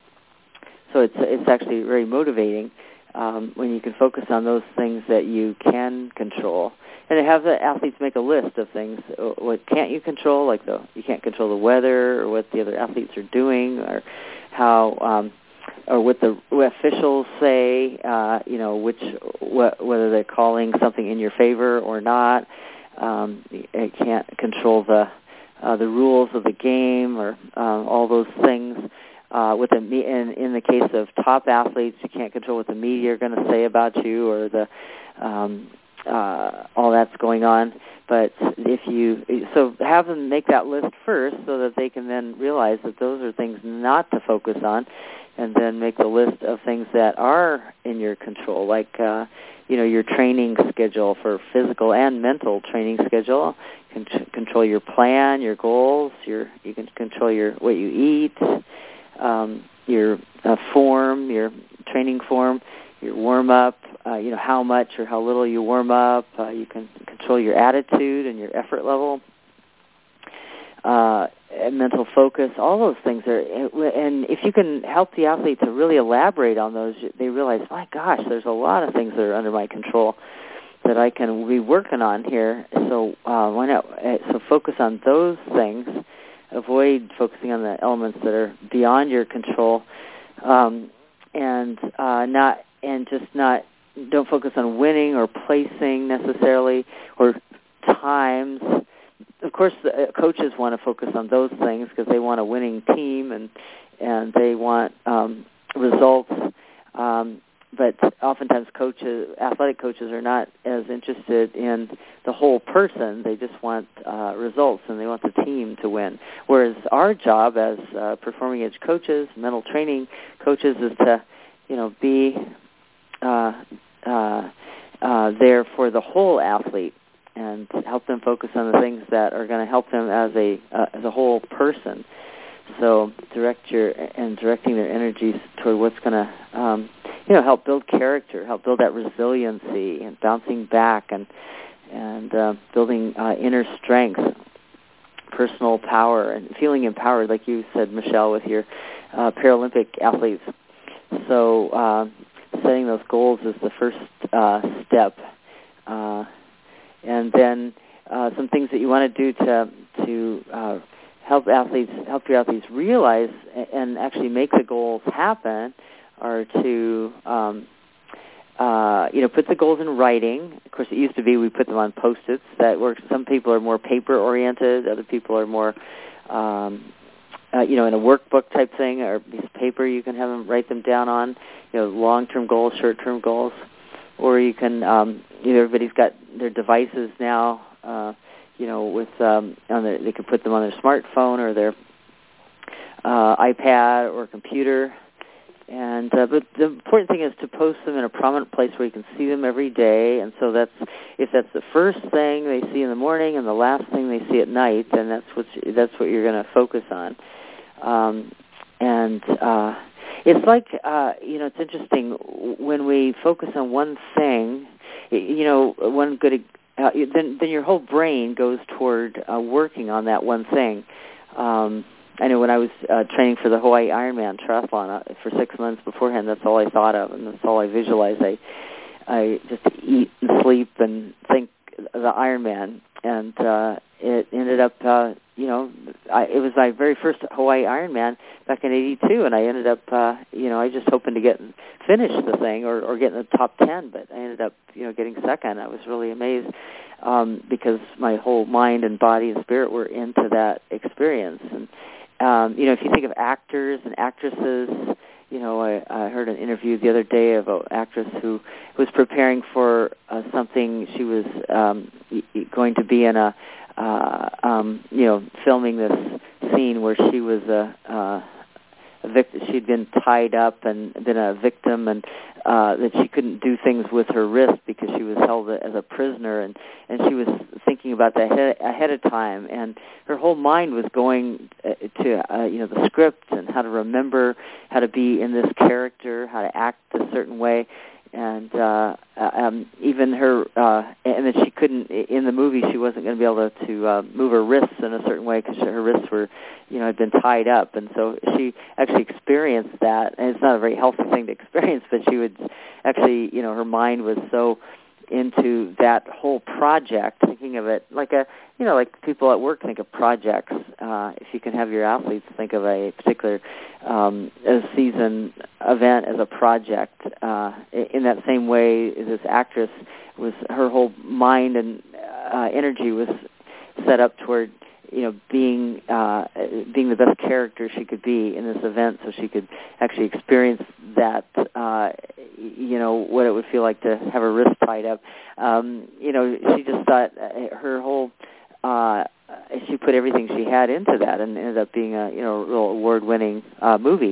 So it's it's actually very motivating um, when you can focus on those things that you can control, and have the athletes make a list of things. What can't you control? Like the you can't control the weather, or what the other athletes are doing, or how, um, or what the what officials say. Uh, you know, which wh- whether they're calling something in your favor or not. Um, it can't control the uh, the rules of the game, or uh, all those things. Uh, with the in, in the case of top athletes, you can't control what the media are going to say about you, or the um, uh, all that's going on. But if you so have them make that list first, so that they can then realize that those are things not to focus on, and then make the list of things that are in your control, like uh, you know your training schedule for physical and mental training schedule. You can t- control your plan, your goals. Your you can control your what you eat. Um, your uh, form, your training form, your warm-up, uh, you know, how much or how little you warm up. Uh, you can control your attitude and your effort level, uh, and mental focus. All those things are, and if you can help the athlete to really elaborate on those, they realize, my gosh, there's a lot of things that are under my control that I can be working on here. So uh, why not? So focus on those things. Avoid focusing on the elements that are beyond your control, um, and uh, not and just not don't focus on winning or placing necessarily, or times. Of course, the coaches want to focus on those things because they want a winning team and and they want um, results. Um, but uh, oftentimes coaches, athletic coaches, are not as interested in the whole person. They just want uh, results, and they want the team to win. Whereas our job as uh, performing edge coaches, mental training coaches, is to, you know, be uh, uh, uh, there for the whole athlete and help them focus on the things that are going to help them as a uh, as a whole person. So direct your and directing their energies toward what's going to, um, you know, help build character, help build that resiliency and bouncing back, and and uh, building uh, inner strength, personal power, and feeling empowered, like you said, Michelle, with your uh, Paralympic athletes. So uh, setting those goals is the first uh, step, uh, and then uh, some things that you want to do to to uh, help athletes, help your athletes realize and actually make the goals happen, are to, um, uh, you know, put the goals in writing. Of course, it used to be we put them on Post-its. That works. Some people are more paper-oriented. Other people are more, um, uh, you know, in a workbook type thing or a piece of paper. You can have them write them down on, you know, long-term goals, short-term goals, or you can. Um, you know, everybody's got their devices now. Uh, You know, with um, on their, they can put them on their smartphone or their uh, iPad or computer. And uh, but the important thing is to post them in a prominent place where you can see them every day. And so that's if that's the first thing they see in the morning and the last thing they see at night, then that's what that's what you're going to focus on. Um, and uh, it's like uh, you know, it's interesting when we focus on one thing. You know, one good. Uh, then, then your whole brain goes toward uh, working on that one thing. Um, I know when I was uh, training for the Hawaii Ironman triathlon uh, for six months beforehand, that's all I thought of, and that's all I visualized. I, I just eat and sleep and think the Ironman, and uh, it ended up, uh, you know, I, it was my very first Hawaii Ironman back in eighty-two, and I ended up, uh, you know, I just hoping to get finish the thing or, or get in the top ten, but I ended up, you know, getting second. I was really amazed um, because my whole mind and body and spirit were into that experience. And, um, you know, if you think of actors and actresses, you know, I, I heard an interview the other day of an actress who was preparing for uh, something. She was um, going to be in a, uh, um, you know, filming this scene where she was a, uh, a victim. She'd been tied up and been a victim, and uh, that she couldn't do things with her wrist because she was held as a prisoner, and, and she was thinking about that ahead, ahead of time, and her whole mind was going to uh, you know, the script and how to remember how to be in this character, how to act a certain way. And uh, um, even her, uh, and then she couldn't, in the movie, she wasn't going to be able to, to uh, move her wrists in a certain way because her wrists were, you know, had been tied up. And so she actually experienced that. And it's not a very healthy thing to experience, but she would actually, you know, her mind was so into that whole project, thinking of it like a, you know, like people at work think of projects. Uh, if you can have your athletes think of a particular um, a season event as a project, uh, in that same way, this actress was, her whole mind and uh, energy was set up toward, you know, being uh, being the best character she could be in this event, so she could actually experience that, uh, you know, what it would feel like to have her wrist tied up. Um, you know, she just thought her whole, uh, she put everything she had into that, and ended up being a, you know, real award-winning uh, movie.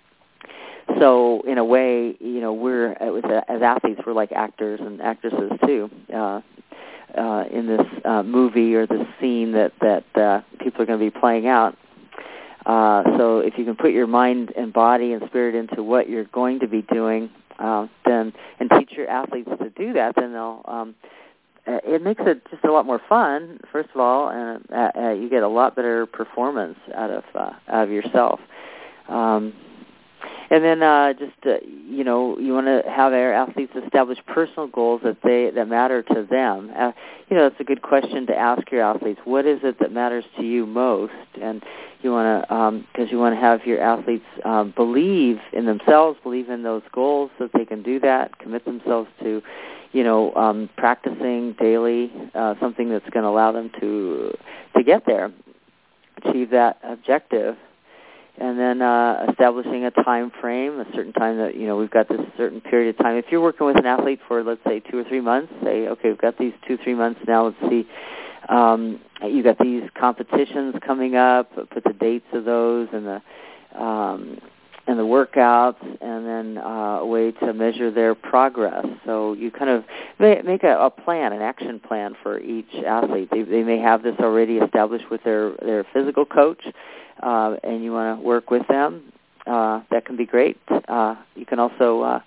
So in a way, you know, we're as athletes, we're like actors and actresses too. Uh, Uh, in this uh, movie or this scene that, that uh, people are going to be playing out. Uh, so if you can put your mind and body and spirit into what you're going to be doing, uh, then and teach your athletes to do that, then they'll. Um, it makes it just a lot more fun, first of all, and uh, uh, you get a lot better performance out of uh, out of yourself. Um, And then uh, just, uh, you know, you want to have our athletes establish personal goals that they that matter to them. Uh, you know, that's a good question to ask your athletes. What is it that matters to you most? And you want to, because um, you want to have your athletes um, believe in themselves, believe in those goals so that they can do that, commit themselves to, you know, um, practicing daily uh, something that's going to allow them to to get there, achieve that objective. and then uh, establishing a time frame, a certain time that, you know, we've got this certain period of time. If you're working with an athlete for, let's say, two or three months, say, okay, we've got these two, three months now, let's see, um, you got these competitions coming up, put the dates of those and the um, and the workouts, and then uh, a way to measure their progress. So you kind of make a, a plan, an action plan for each athlete. They, they may have this already established with their, their physical coach, uh, and you want to work with them. Uh, that can be great. Uh, you can also uh,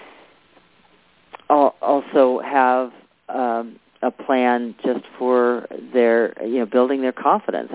also have um, a plan just for their, you know, building their confidence.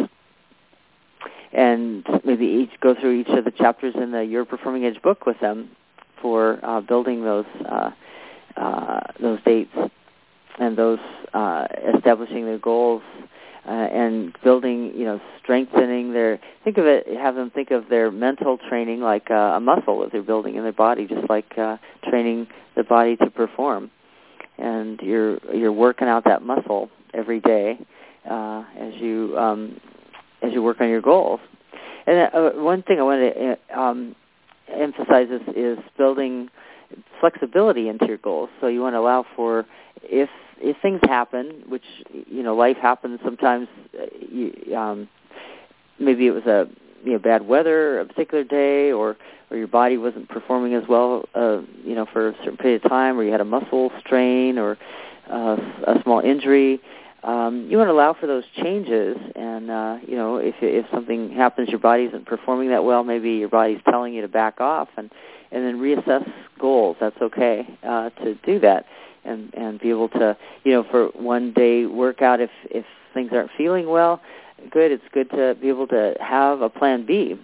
And maybe each go through each of the chapters in the Your Performing Edge book with them for uh, building those uh, uh, those dates and those uh, establishing their goals uh, and building, you know, strengthening their. Think of it. Have them think of their mental training like uh, a muscle that they're building in their body, just like uh, training the body to perform. And you're you're working out that muscle every day uh, as you. Um, as you work on your goals. And uh, one thing I want to um, emphasize is, is building flexibility into your goals. So you want to allow for, if if things happen, which, you know, life happens sometimes, uh, you, um, maybe it was a, you know, bad weather a particular day, or, or your body wasn't performing as well, uh, you know, for a certain period of time, or you had a muscle strain or uh, a small injury. Um, you want to allow for those changes, and uh, you know, if if something happens, your body isn't performing that well, maybe your body's telling you to back off, and, and then reassess goals. That's okay uh, to do that, and and be able to, you know, for one day workout, if if things aren't feeling well, good. It's good to be able to have a plan B.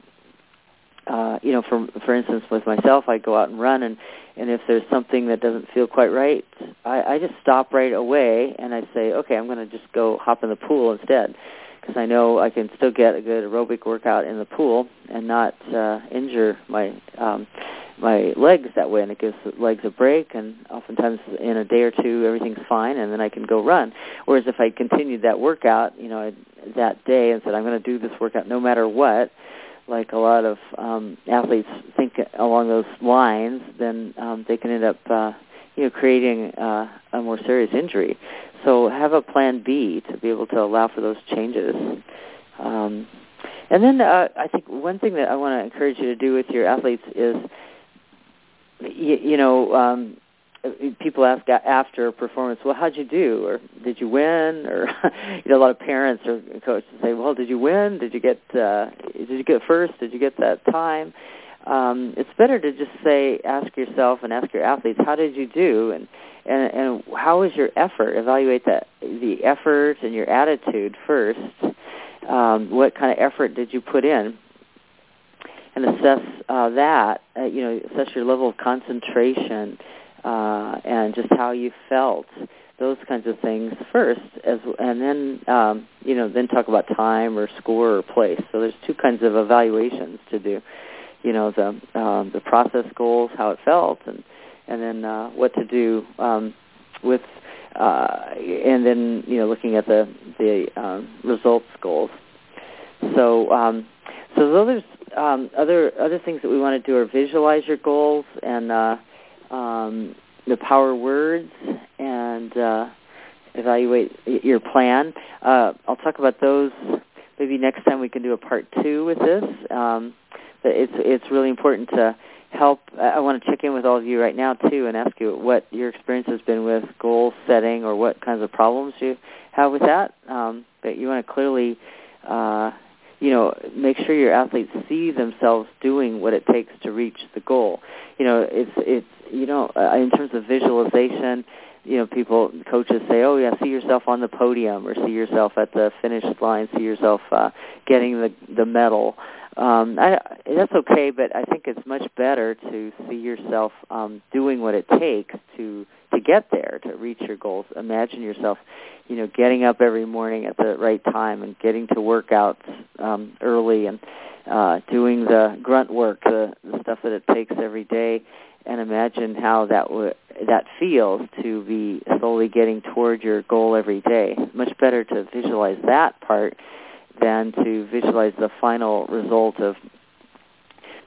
Uh, you know, for for instance, with myself, I go out and run, and, and if there's something that doesn't feel quite right, I, I just stop right away, and I say, okay, I'm going to just go hop in the pool instead, because I know I can still get a good aerobic workout in the pool and not uh, injure my um, my legs that way, and it gives the legs a break, and oftentimes in a day or two, everything's fine, and then I can go run. Whereas if I continued that workout, you know, that day and said, I'm going to do this workout no matter what, like a lot of um, athletes think along those lines, then um, they can end up, uh, you know, creating uh, a more serious injury. So have a plan B to be able to allow for those changes. Um, and then uh, I think one thing that I want to encourage you to do with your athletes is, you, you know, um, people ask after a performance, well, how'd you do? Or did you win? Or, you know, a lot of parents or coaches say, well, did you win? Did you get uh, did you get first? Did you get that time? Um, it's better to just say, ask yourself and ask your athletes, how did you do? And, and, and how was your effort? Evaluate that, the effort and your attitude first. Um, what kind of effort did you put in? And assess uh, that, uh, you know, assess your level of concentration, Uh, and just how you felt, those kinds of things first, as and then um, you know, then talk about time or score or place. So there's two kinds of evaluations to do. You know, the um, the process goals, how it felt, and and then uh, what to do um, with, uh, and then, you know, looking at the the um, results goals. So um, so those um, other other things that we want to do are visualize your goals and. Uh, Um, the power words, and uh, evaluate your plan. Uh, I'll talk about those maybe next time. We can do a part two with this. Um, but it's it's really important to help. I want to check in with all of you right now too, and ask you what your experience has been with goal setting, or what kinds of problems you have with that. Um, but you want to clearly, uh, you know, make sure your athletes see themselves doing what it takes to reach the goal. You know, it's it's you know, uh, in terms of visualization, you know, people, coaches say, oh yeah, see yourself on the podium, or see yourself at the finish line, see yourself uh, getting the the medal. Um, I, that's okay, but I think it's much better to see yourself um, doing what it takes to to get there, to reach your goals. Imagine yourself, you know, getting up every morning at the right time and getting to work out um, early, and uh, doing the grunt work, the, the stuff that it takes every day, and imagine how that w- that feels to be slowly getting toward your goal every day. Much better to visualize that part than to visualize the final result of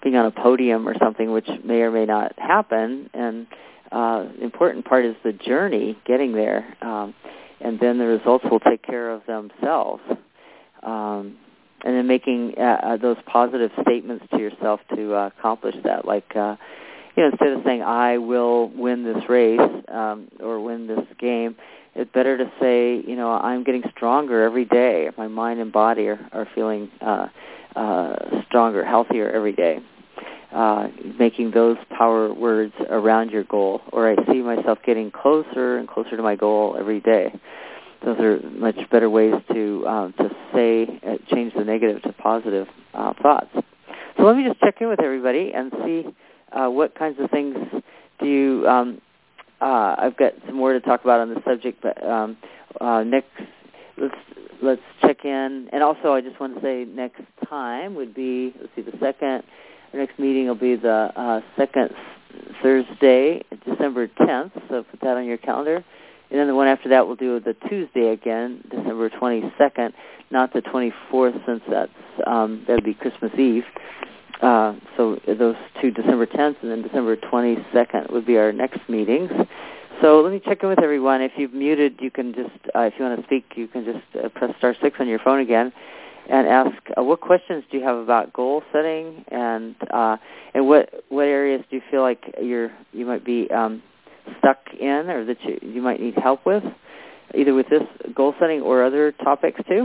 being on a podium or something, which may or may not happen. And uh, the important part is the journey, getting there, um, and then the results will take care of themselves. Um, and then making uh, those positive statements to yourself to uh, accomplish that, like, uh, you know, instead of saying, I will win this race um, or win this game, it's better to say, you know, I'm getting stronger every day. My mind and body are, are feeling uh, uh, stronger, healthier every day. Uh, making those power words around your goal. Or I see myself getting closer and closer to my goal every day. Those are much better ways to um, to say, uh, change the negative to positive uh, thoughts. So let me just check in with everybody and see uh, what kinds of things do you, um, uh, I've got some more to talk about on this subject, but um, uh, next, let's let's check in. And also I just want to say next time would be, let's see, the second, our next meeting will be the uh, second Thursday, December tenth, so put that on your calendar. And then the one after that we'll do the Tuesday again, December twenty-second, not the twenty-fourth, since that's um, that would be Christmas Eve. Uh, so those two, December tenth and then December twenty-second, would be our next meetings. So let me check in with everyone. If you've muted, you can just, uh, if you want to speak, you can just uh, press star six on your phone again and ask uh, what questions do you have about goal setting, and uh, and what what areas do you feel like you're you might be um, stuck in, or that you, you might need help with, either with this goal setting or other topics too?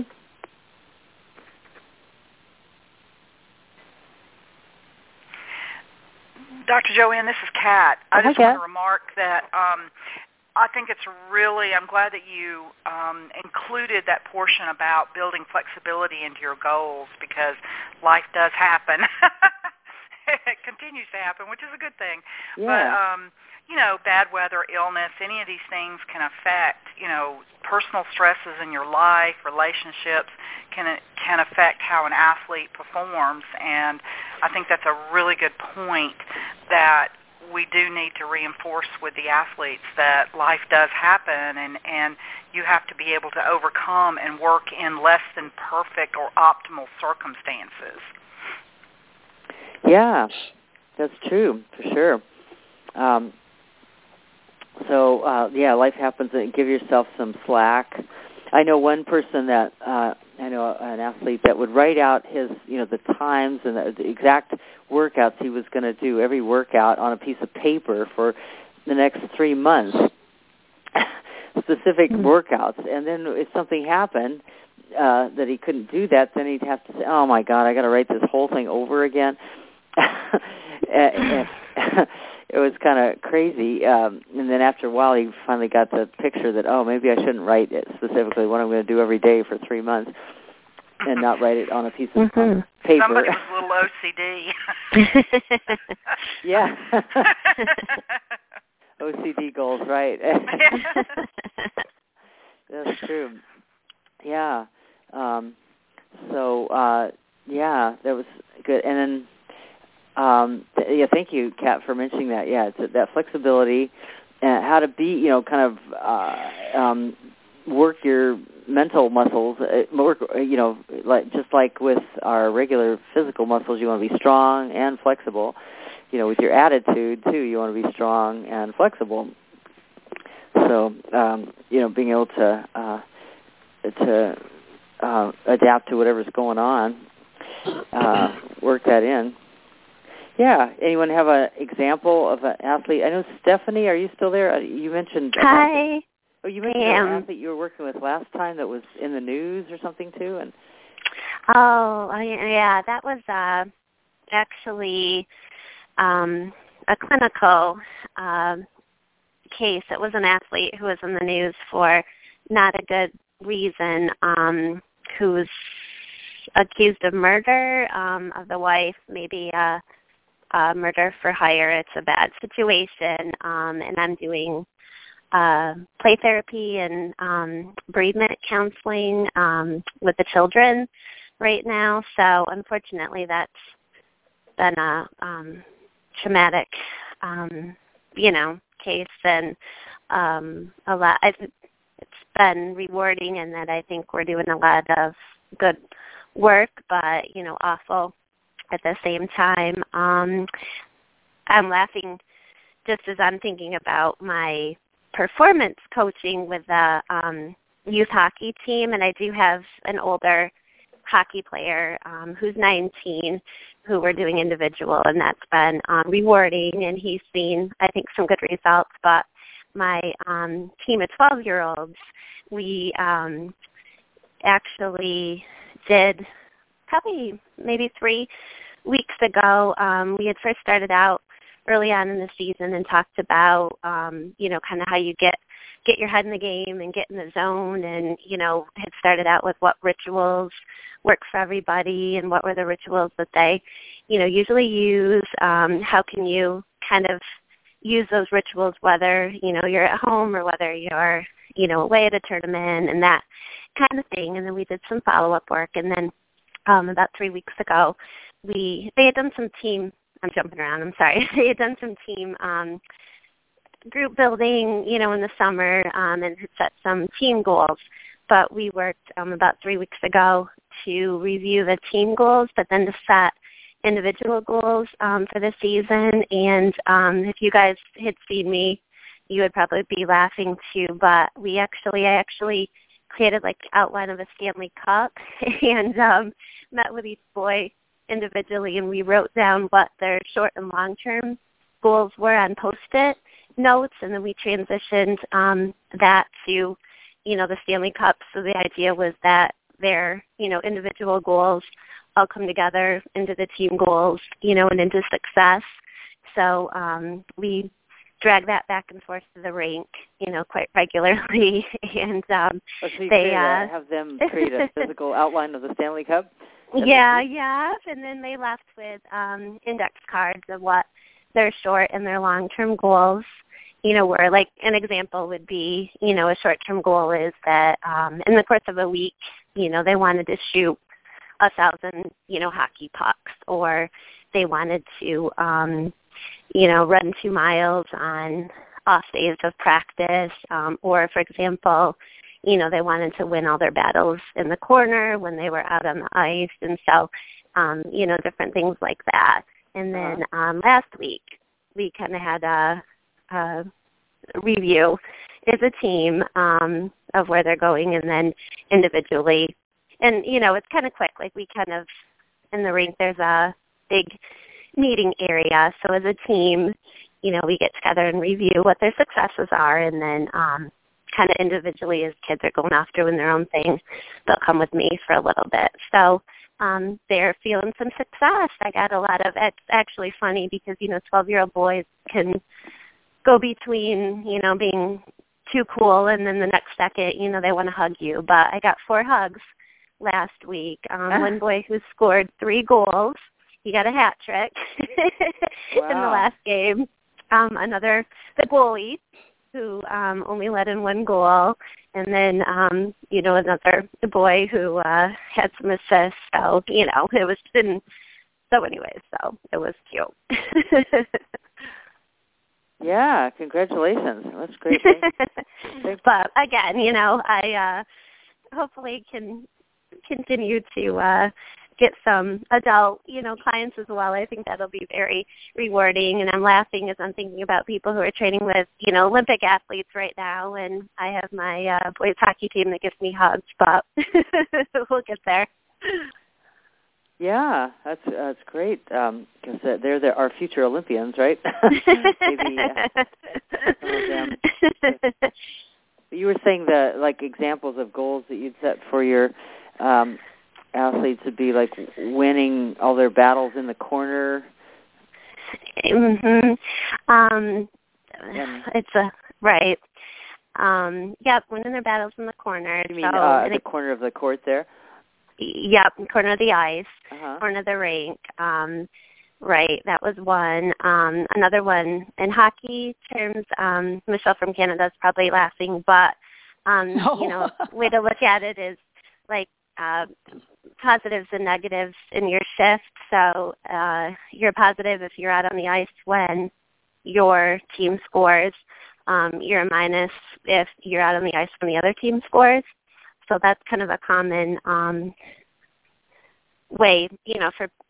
Doctor Joanne, this is Kat. I oh, just hi, want to remark that um, I think it's really, I'm glad that you um, included that portion about building flexibility into your goals, because life does happen. It continues to happen, which is a good thing. Yeah. But, um, you know, bad weather, illness, any of these things can affect, you know, personal stresses in your life, relationships can can affect how an athlete performs. And I think that's a really good point that we do need to reinforce with the athletes, that life does happen, and, and you have to be able to overcome and work in less than perfect or optimal circumstances. Yeah, that's true, for sure. Um, so, uh, yeah, life happens, and give yourself some slack. I know one person that, uh, I know an athlete that would write out his, you know, the times and the, the exact workouts he was going to do, every workout on a piece of paper for the next three months, specific mm-hmm. workouts. And then if something happened uh, that he couldn't do that, then he'd have to say, oh, my God, I got to write this whole thing over again. and, and it was kind of crazy. Um, and then after a while, he finally got the picture that, oh, maybe I shouldn't write it specifically what I'm going to do every day for three months and not write it on a piece of mm-hmm. paper. Somebody was a little O C D. Yeah. O C D goals, right. That's true. Yeah. Um, so, uh, yeah, that was good. And then, um, th- yeah, thank you, Kat, for mentioning that. Yeah, it's that flexibility and how to be, you know, kind of uh, um, work your mental muscles. Uh, work, you know, like just like with our regular physical muscles, you want to be strong and flexible. You know, with your attitude too, you want to be strong and flexible. So, um, you know, being able to uh, to uh, adapt to whatever's going on, uh, work that in. Yeah. Anyone have an example of an athlete? I know, Stephanie, are you still there? You mentioned. Hi. Oh, you mentioned an athlete you were working with last time that was in the news or something too. And oh, yeah, that was uh, actually um, a clinical uh, case. It was an athlete who was in the news for not a good reason, um, who's accused of murder um, of the wife, maybe uh, uh, murder for hire. It's a bad situation, um, and I'm doing uh, play therapy and um, bereavement counseling um, with the children right now. So unfortunately, that's been a um, traumatic, um, you know, case, and um, a lot. I've, it's been rewarding, in that I think we're doing a lot of good work, but you know, awful at the same time. Um, I'm laughing just as I'm thinking about my performance coaching with the um, youth hockey team, and I do have an older hockey player um, who's nineteen who we're doing individual, and that's been um, rewarding, and he's seen, I think, some good results. But my um, team of twelve-year-olds, we um, actually did probably maybe three weeks ago. Um, we had first started out early on in the season and talked about, um, you know, kind of how you get get your head in the game and get in the zone, and, you know, had started out with what rituals work for everybody and what were the rituals that they, you know, usually use. Um, how can you kind of use those rituals, whether, you know, you're at home or whether you're, you know, away at a tournament and that kind of thing. And then we did some follow-up work. And then um, about three weeks ago, we they had done some team, I'm jumping around, I'm sorry. They had done some team um, group building, you know, in the summer um, and had set some team goals. But we worked um, about three weeks ago to review the team goals, but then to set individual goals um, for the season. And um, if you guys had seen me, you would probably be laughing too. But we actually, I actually created like the outline of a Stanley Cup and um, met with each boy individually, and we wrote down what their short and long-term goals were on Post-it notes, and then we transitioned um, that to, you know, the Stanley Cup. So the idea was that their, you know, individual goals all come together into the team goals, you know, and into success. So um, we drag that back and forth to the rink, you know, quite regularly. and um, oh, so they uh, have them create a physical outline of the Stanley Cup? That's yeah, yeah. And then they left with um, index cards of what their short and their long-term goals, you know, were. Like an example would be, you know, a short-term goal is that um, in the course of a week, you know, they wanted to shoot a thousand, you know, hockey pucks, or they wanted to, um, you know, run two miles on off days of practice, um, or, for example, you know, they wanted to win all their battles in the corner when they were out on the ice, and so, um, you know, different things like that. And then um, last week, we kind of had a, a review as a team um, of where they're going, and then individually. And, you know, it's kind of quick. Like we kind of, in the rink, there's a big meeting area. So as a team, you know, we get together and review what their successes are, and then um, kind of individually as kids are going off doing their own thing, they'll come with me for a little bit. So um, they're feeling some success. I got a lot of, it's actually funny because, you know, twelve-year-old boys can go between, you know, being too cool and then the next second, you know, they want to hug you. But I got four hugs last week. Um, one boy who scored three goals. He got a hat trick wow. in the last game. Um, another, the goalie, who um, only let in one goal. And then, um, you know, another boy who uh, had some assists. So, you know, it was been, so anyways, so it was cute. Yeah, congratulations. That's great. But again, you know, I uh, hopefully can continue to uh, get some adult, you know, clients as well. I think that'll be very rewarding. And I'm laughing as I'm thinking about people who are training with, you know, Olympic athletes right now. And I have my uh, boys hockey team that gives me hugs, but we'll get there. Yeah, that's that's great because um, uh, they're the, our future Olympians, right? Maybe uh, some of them. You were saying the like examples of goals that you'd set for your um, athletes would be like winning all their battles in the corner. Mm-hmm. Um, it's a right. Um, yep, winning their battles in the corner. You mean so, uh, the it, corner of the court there? Yep, corner of the ice, uh-huh. corner of the rink. Um, right, that was one. Um, another one in hockey terms, um, Michelle from Canada is probably laughing, but um, no. you know, way to look at it is like uh, positives and negatives in your shift. So uh, you're positive if you're out on the ice when your team scores. Um, you're a minus if you're out on the ice when the other team scores. So that's kind of a common um, way, you know, for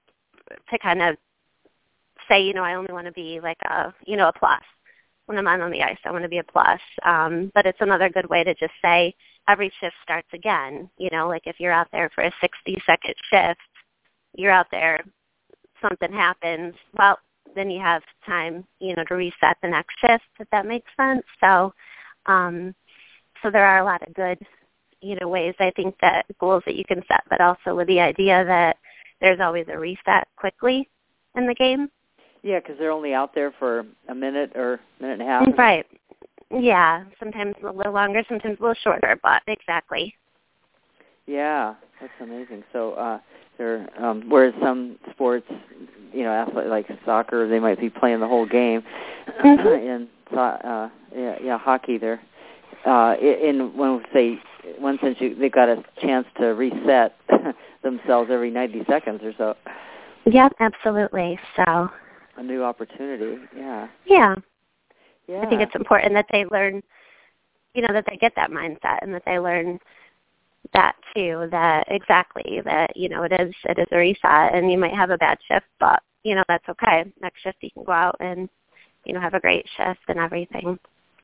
to kind of say, you know, I only want to be like a, you know, a plus. When I'm on the ice, I want to be a plus. Um, but it's another good way to just say every shift starts again. You know, like if you're out there for a sixty-second shift, you're out there, something happens, well, then you have time, you know, to reset the next shift, if that makes sense. So, um, so there are a lot of good, you know, ways I think that goals that you can set, but also with the idea that there's always a reset quickly in the game. Yeah, because they're only out there for a minute or minute and a half. Right. Yeah, sometimes a little longer, sometimes a little shorter, but exactly. Yeah, that's amazing. So, uh, there, um, whereas some sports, you know, athlete, like soccer, they might be playing the whole game, Mm-hmm. and uh, yeah, yeah, hockey, they're uh, in when we say one sense you, they've got a chance to reset themselves every ninety seconds or so. Yep, absolutely. So a new opportunity. Yeah. Yeah. Yeah. I think it's important that they learn, you know, that they get that mindset and that they learn that too, that exactly that, you know, it is, it is a reset and you might have a bad shift, but, you know, that's okay. Next shift you can go out and, you know, have a great shift and everything.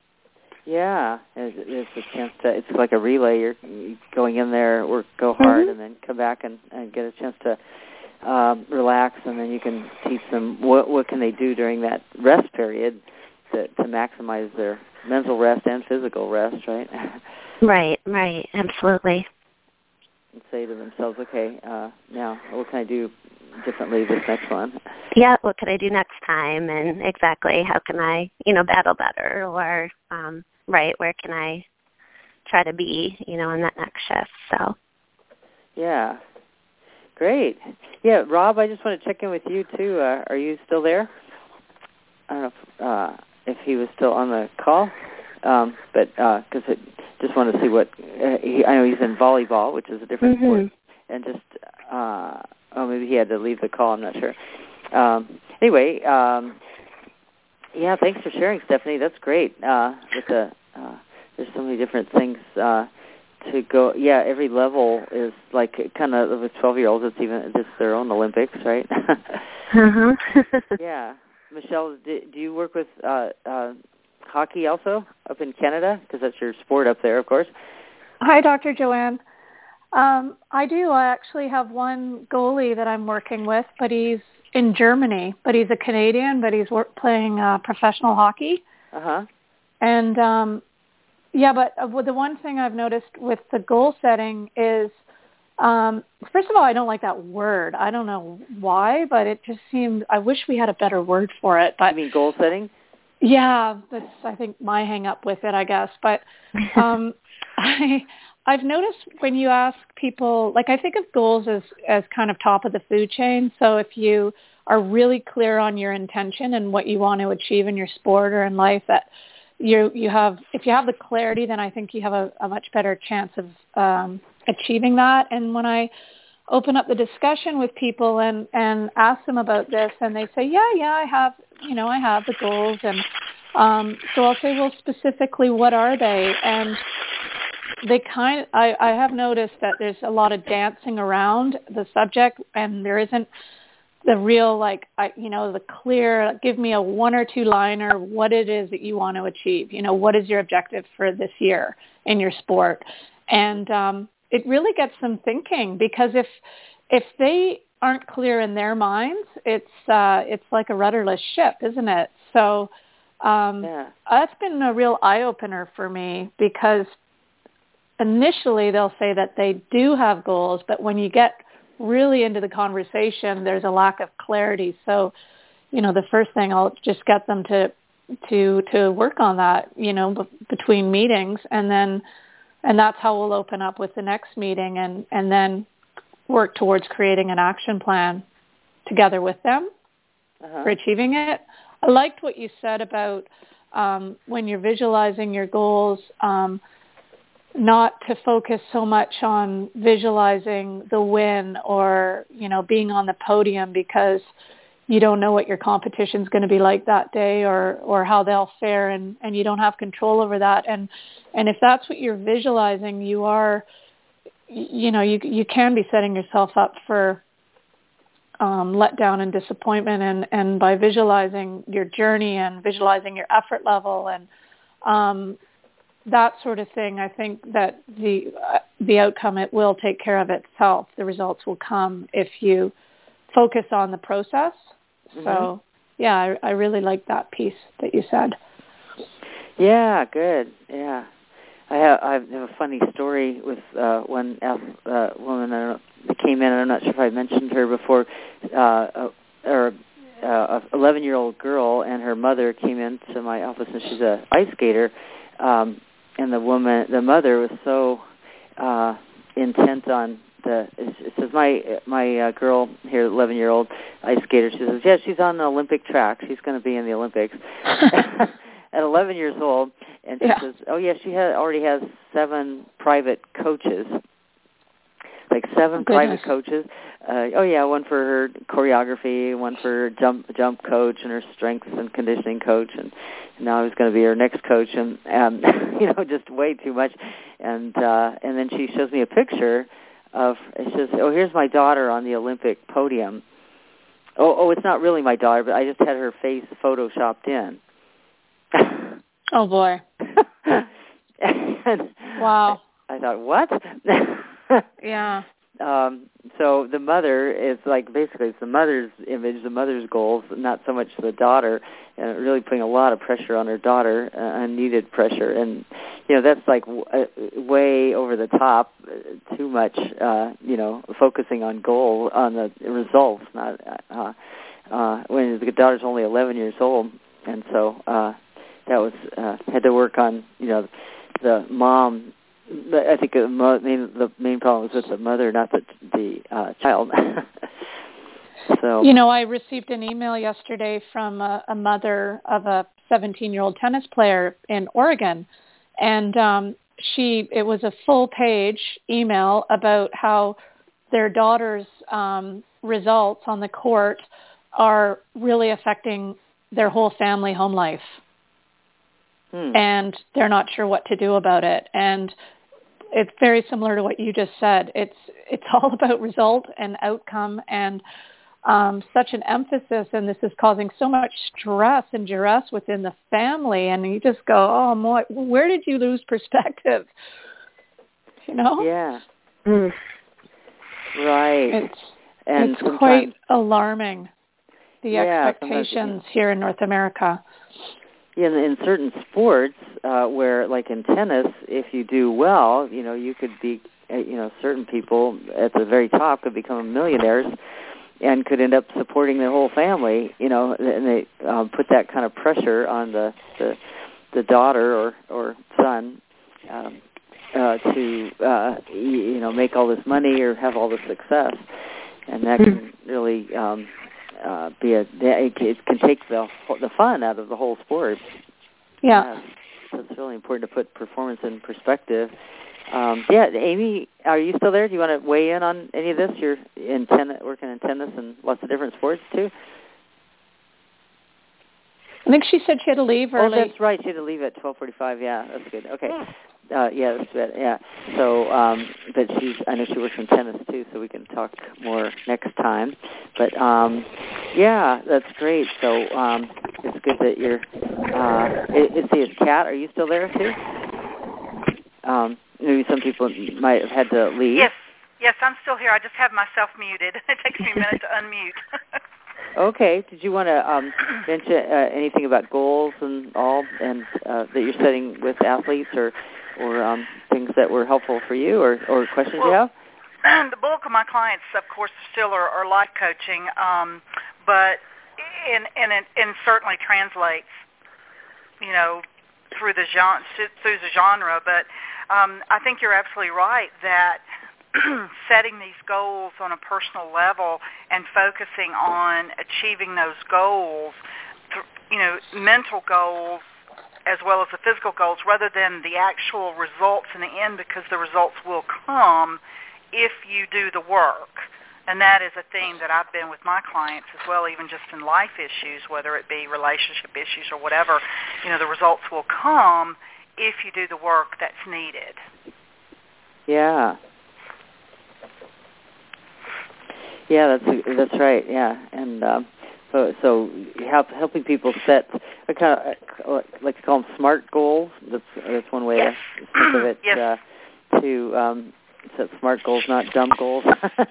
Yeah. It's, it's a chance to, it's like a relay. You're going in there, work, go hard, mm-hmm. and then come back and, and get a chance to um, relax, and then you can teach them what, what can they do during that rest period to, to maximize their mental rest and physical rest, right? Right, right, absolutely. And say to themselves, okay, uh, now what can I do differently this next one? Yeah, what can I do next time? And exactly, how can I, you know, battle better? Or, um, right, where can I try to be, you know, in that next shift? So. Yeah, great. Yeah, Rob, I just want to check in with you too. Uh, are you still there? I don't know if, uh, if he was still on the call, um, but because uh, just wanted to see what uh, he, I know he's in volleyball, which is a different mm-hmm. sport, and just uh, oh maybe he had to leave the call. I'm not sure. Um, anyway, um, yeah, thanks for sharing, Stephanie. That's great. Uh, with the uh, there's so many different things uh, to go. Yeah, every level is like kind of with twelve-year-olds. It's even it's their own Olympics, right? uh-huh. Yeah. Michelle, do, do you work with uh, uh, hockey also up in Canada? Because that's your sport up there, of course. Hi, Doctor Joanne. Um, I do. I actually have one goalie that I'm working with, but he's in Germany. But he's a Canadian, but he's work, playing uh, professional hockey. Uh-huh. And, um, yeah, but uh, the one thing I've noticed with the goal setting is, Um, first of all, I don't like that word. I don't know why, but it just seemed, I wish we had a better word for it. But you mean goal setting? Yeah, that's, I think, my hang up with it, I guess. But um, I, I've noticed when you ask people, like I think of goals as, as kind of top of the food chain. So if you are really clear on your intention and what you want to achieve in your sport or in life, that you you have, if you have the clarity, then I think you have a, a much better chance of um, achieving that. And when I open up the discussion with people and, and ask them about this, and they say, yeah, yeah, I have, you know, I have the goals. And um, so I'll say, well, specifically, what are they? And they kind of, I, I have noticed that there's a lot of dancing around the subject, and there isn't the real, like, I, you know, the clear, give me a one or two liner, what it is that you want to achieve. You know, what is your objective for this year in your sport? And um, it really gets them thinking, because if if they aren't clear in their minds, it's uh, it's like a rudderless ship, isn't it? So um, yeah. that's been a real eye-opener for me, because initially they'll say that they do have goals, but when you get really into the conversation, there's a lack of clarity. So, you know, the first thing, I'll just get them to to to work on that, you know, b- between meetings, and then and that's how we'll open up with the next meeting, and, and then work towards creating an action plan together with them uh-huh. for achieving it. I liked what you said about um, when you're visualizing your goals, um, not to focus so much on visualizing the win or, you know, being on the podium, because you don't know what your competition's going to be like that day, or, or how they'll fare, and, and you don't have control over that. And, and if that's what you're visualizing, you are, you know, you, you can be setting yourself up for um, letdown and disappointment, and, and by visualizing your journey and visualizing your effort level and um, that sort of thing, I think that the uh, the outcome, it will take care of itself. The results will come if you focus on the process. Mm-hmm. So, yeah, I, I really like that piece that you said. Yeah, good. Yeah. I have, I have a funny story with uh, one uh, woman I don't know, that came in. I'm not sure if I mentioned her before, uh, or uh, a eleven-year-old girl, and her mother came into my office, and she's a ice skater. Um, and the woman, the mother, was so uh, intent on the. It says my my uh, girl here, eleven-year-old ice skater. She says, "Yeah, she's on the Olympic track. She's going to be in the Olympics." At eleven years old, and she yeah. says, "Oh yeah, she ha- already has seven private coaches, like seven oh, private coaches. Uh, oh yeah, one for her choreography, one for her jump jump coach, and her strength and conditioning coach, and, and now he's going to be her next coach, and um, you know, just way too much." And uh, and then she shows me a picture of. It says, "Oh, here's my daughter on the Olympic podium. Oh, oh, it's not really my daughter, but I just had her face photoshopped in." Oh boy! Wow! I, I thought, what? Yeah. Um, so the mother is like basically it's the mother's image, the mother's goals, not so much the daughter, and really putting a lot of pressure on her daughter, uh, unneeded pressure, and you know that's like w- uh, way over the top, uh, too much. Uh, you know, focusing on goal on the results, not uh, uh, when the daughter's only eleven years old, and so. Uh, That was uh, had to work on, you know, the mom. I think the main, the main problem was with the mother, not the the uh, child. So you know, I received an email yesterday from a, a mother of a seventeen-year-old tennis player in Oregon, and um, she it was a full-page email about how their daughter's um, results on the court are really affecting their whole family home life. Hmm. And they're not sure what to do about it. And it's very similar to what you just said. It's it's all about result and outcome, and um, such an emphasis, and this is causing so much stress and duress within the family. And you just go, oh, my, where did you lose perspective? You know? Yeah. Mm. Right. It's, and it's quite alarming, the yeah, expectations here in North America. In, in certain sports, uh, where, like in tennis, if you do well, you know, you could be, uh, you know, certain people at the very top could become millionaires and could end up supporting their whole family, you know, and they um, put that kind of pressure on the the, the daughter or, or son um, uh, to, uh, you know, make all this money or have all this success. And that can really... Um, Uh, be a it, it can take the the fun out of the whole sport. Yeah, yeah so it's really important to put performance in perspective. Um, yeah, Amy, are you still there? Do you want to weigh in on any of this? You're in tennis, working in tennis and lots of different sports too. I think she said she had to leave early. Oh, that's right. She had to leave at twelve forty-five. Yeah, that's good. Okay. Uh, yeah, that's good. Yeah. So, um, but she's, I know she works in tennis too, so we can talk more next time. But, um, yeah, that's great. So, um, it's good that you're, uh, is he his cat? Are you still there too? Um, maybe some people might have had to leave. Yes. Yes, I'm still here. I just have myself muted. It takes me a minute to unmute. Okay. Did you want to um, mention uh, anything about goals and all, and uh, that you're setting with athletes, or or um, things that were helpful for you, or, or questions well, you have? The bulk of my clients, of course, still are, are life coaching, um, but and and it and certainly translates, you know, through the genre, through the genre. But um, I think you're absolutely right that setting these goals on a personal level and focusing on achieving those goals, you know, mental goals as well as the physical goals, rather than the actual results in the end, because the results will come if you do the work. And that is a theme that I've been with my clients as well, even just in life issues, whether it be relationship issues or whatever. You know, the results will come if you do the work that's needed. Yeah. Yeah, that's that's right. Yeah, and um, so so help, helping people set I kind of like to call them SMART goals. That's that's one way yes. to think of it. Yes. Uh, to um, set SMART goals, not dumb goals. uh,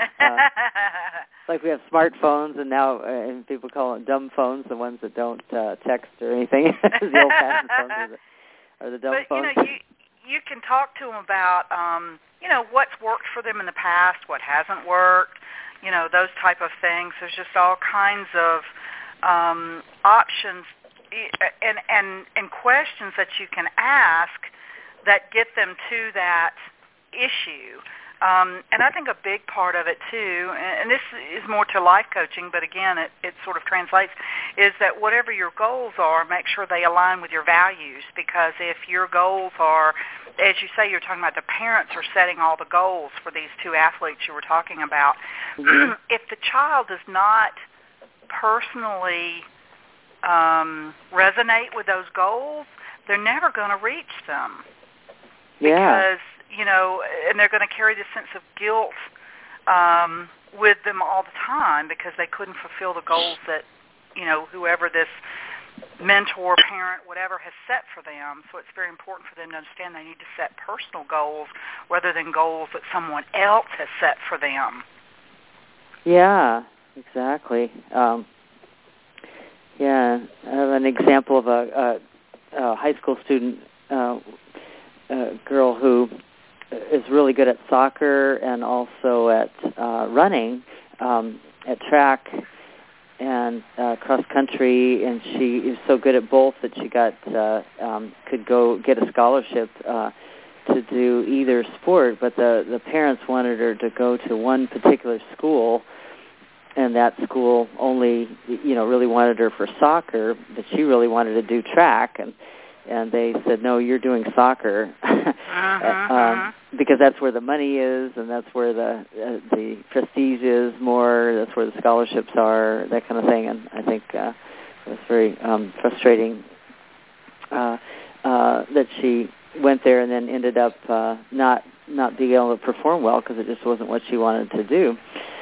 like we have smartphones, and now uh, and people call them dumb phones, the ones that don't uh, text or anything. The old-fashioned phones are the, are the dumb but, phones. You know, you you can talk to them about um, you know what's worked for them in the past, what hasn't worked. You know, those type of things. There's just all kinds of um, options and, and and questions that you can ask that get them to that issue. Um, and I think a big part of it, too, and this is more to life coaching, but again, it, it sort of translates, is that whatever your goals are, make sure they align with your values. Because if your goals are, as you say, you're talking about the parents are setting all the goals for these two athletes you were talking about. Mm-hmm. If the child does not personally um, resonate with those goals, they're never going to reach them. Yeah. Because, you know, and they're going to carry this sense of guilt um, with them all the time because they couldn't fulfill the goals that, you know, whoever this mentor, parent, whatever has set for them. So it's very important for them to understand they need to set personal goals rather than goals that someone else has set for them. Yeah, exactly. Um, yeah, I have an example of a, a, a high school student, uh, a girl who is really good at soccer and also at uh, running, um, at track and uh, cross country, and she is so good at both that she got uh, um, could go get a scholarship uh, to do either sport. But the the parents wanted her to go to one particular school, and that school only you know really wanted her for soccer, but she really wanted to do track, and and they said, no, you're doing soccer. uh-huh. um, because that's where the money is, and that's where the uh, the prestige is more, that's where the scholarships are, that kind of thing. And I think uh, it was very um, frustrating uh, uh, that she went there and then ended up uh, not not being able to perform well because it just wasn't what she wanted to do.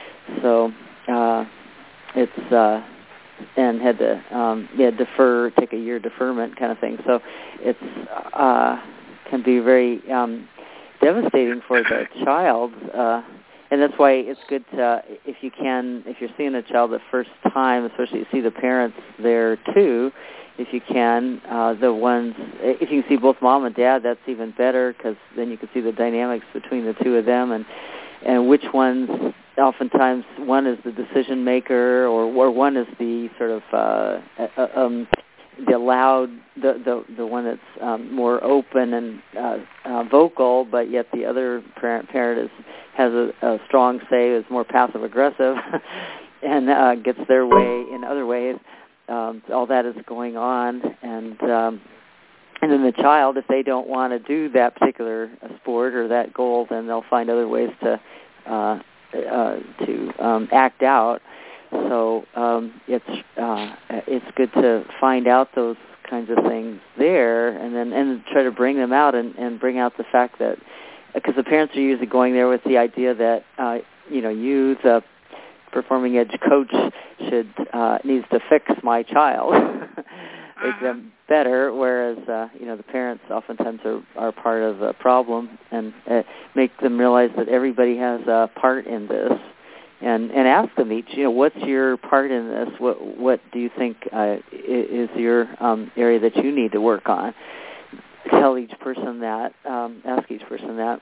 So uh, it's... Uh, and had to um, yeah defer, take a year deferment kind of thing. So it's uh, can be very um, devastating for the child, uh, and that's why it's good to, if you can, if you're seeing a child the first time, especially you see the parents there too, if you can, uh, the ones, if you can see both mom and dad, that's even better because then you can see the dynamics between the two of them and and which ones. Oftentimes, one is the decision maker, or, or one is the sort of uh, uh, um, the loud, the, the the one that's um, more open and uh, uh, vocal, but yet the other parent parent is has a, a strong say, is more passive aggressive, and uh, gets their way in other ways. Um, all that is going on, and um, and then the child, if they don't want to do that particular sport or that goal, then they'll find other ways to. Uh, Uh, to um, act out, so um, it's uh, it's good to find out those kinds of things there, and then and try to bring them out and, and bring out the fact that because the parents are usually going there with the idea that uh, you know you, the performing edge coach, should uh, needs to fix my child, make uh-huh. them better, whereas uh, you know the parents oftentimes are, are part of the problem, and uh, make them realize that everybody has a part in this, and and ask them each, you know, what's your part in this? What what do you think uh, is your um, area that you need to work on? Tell each person that, um, ask each person that,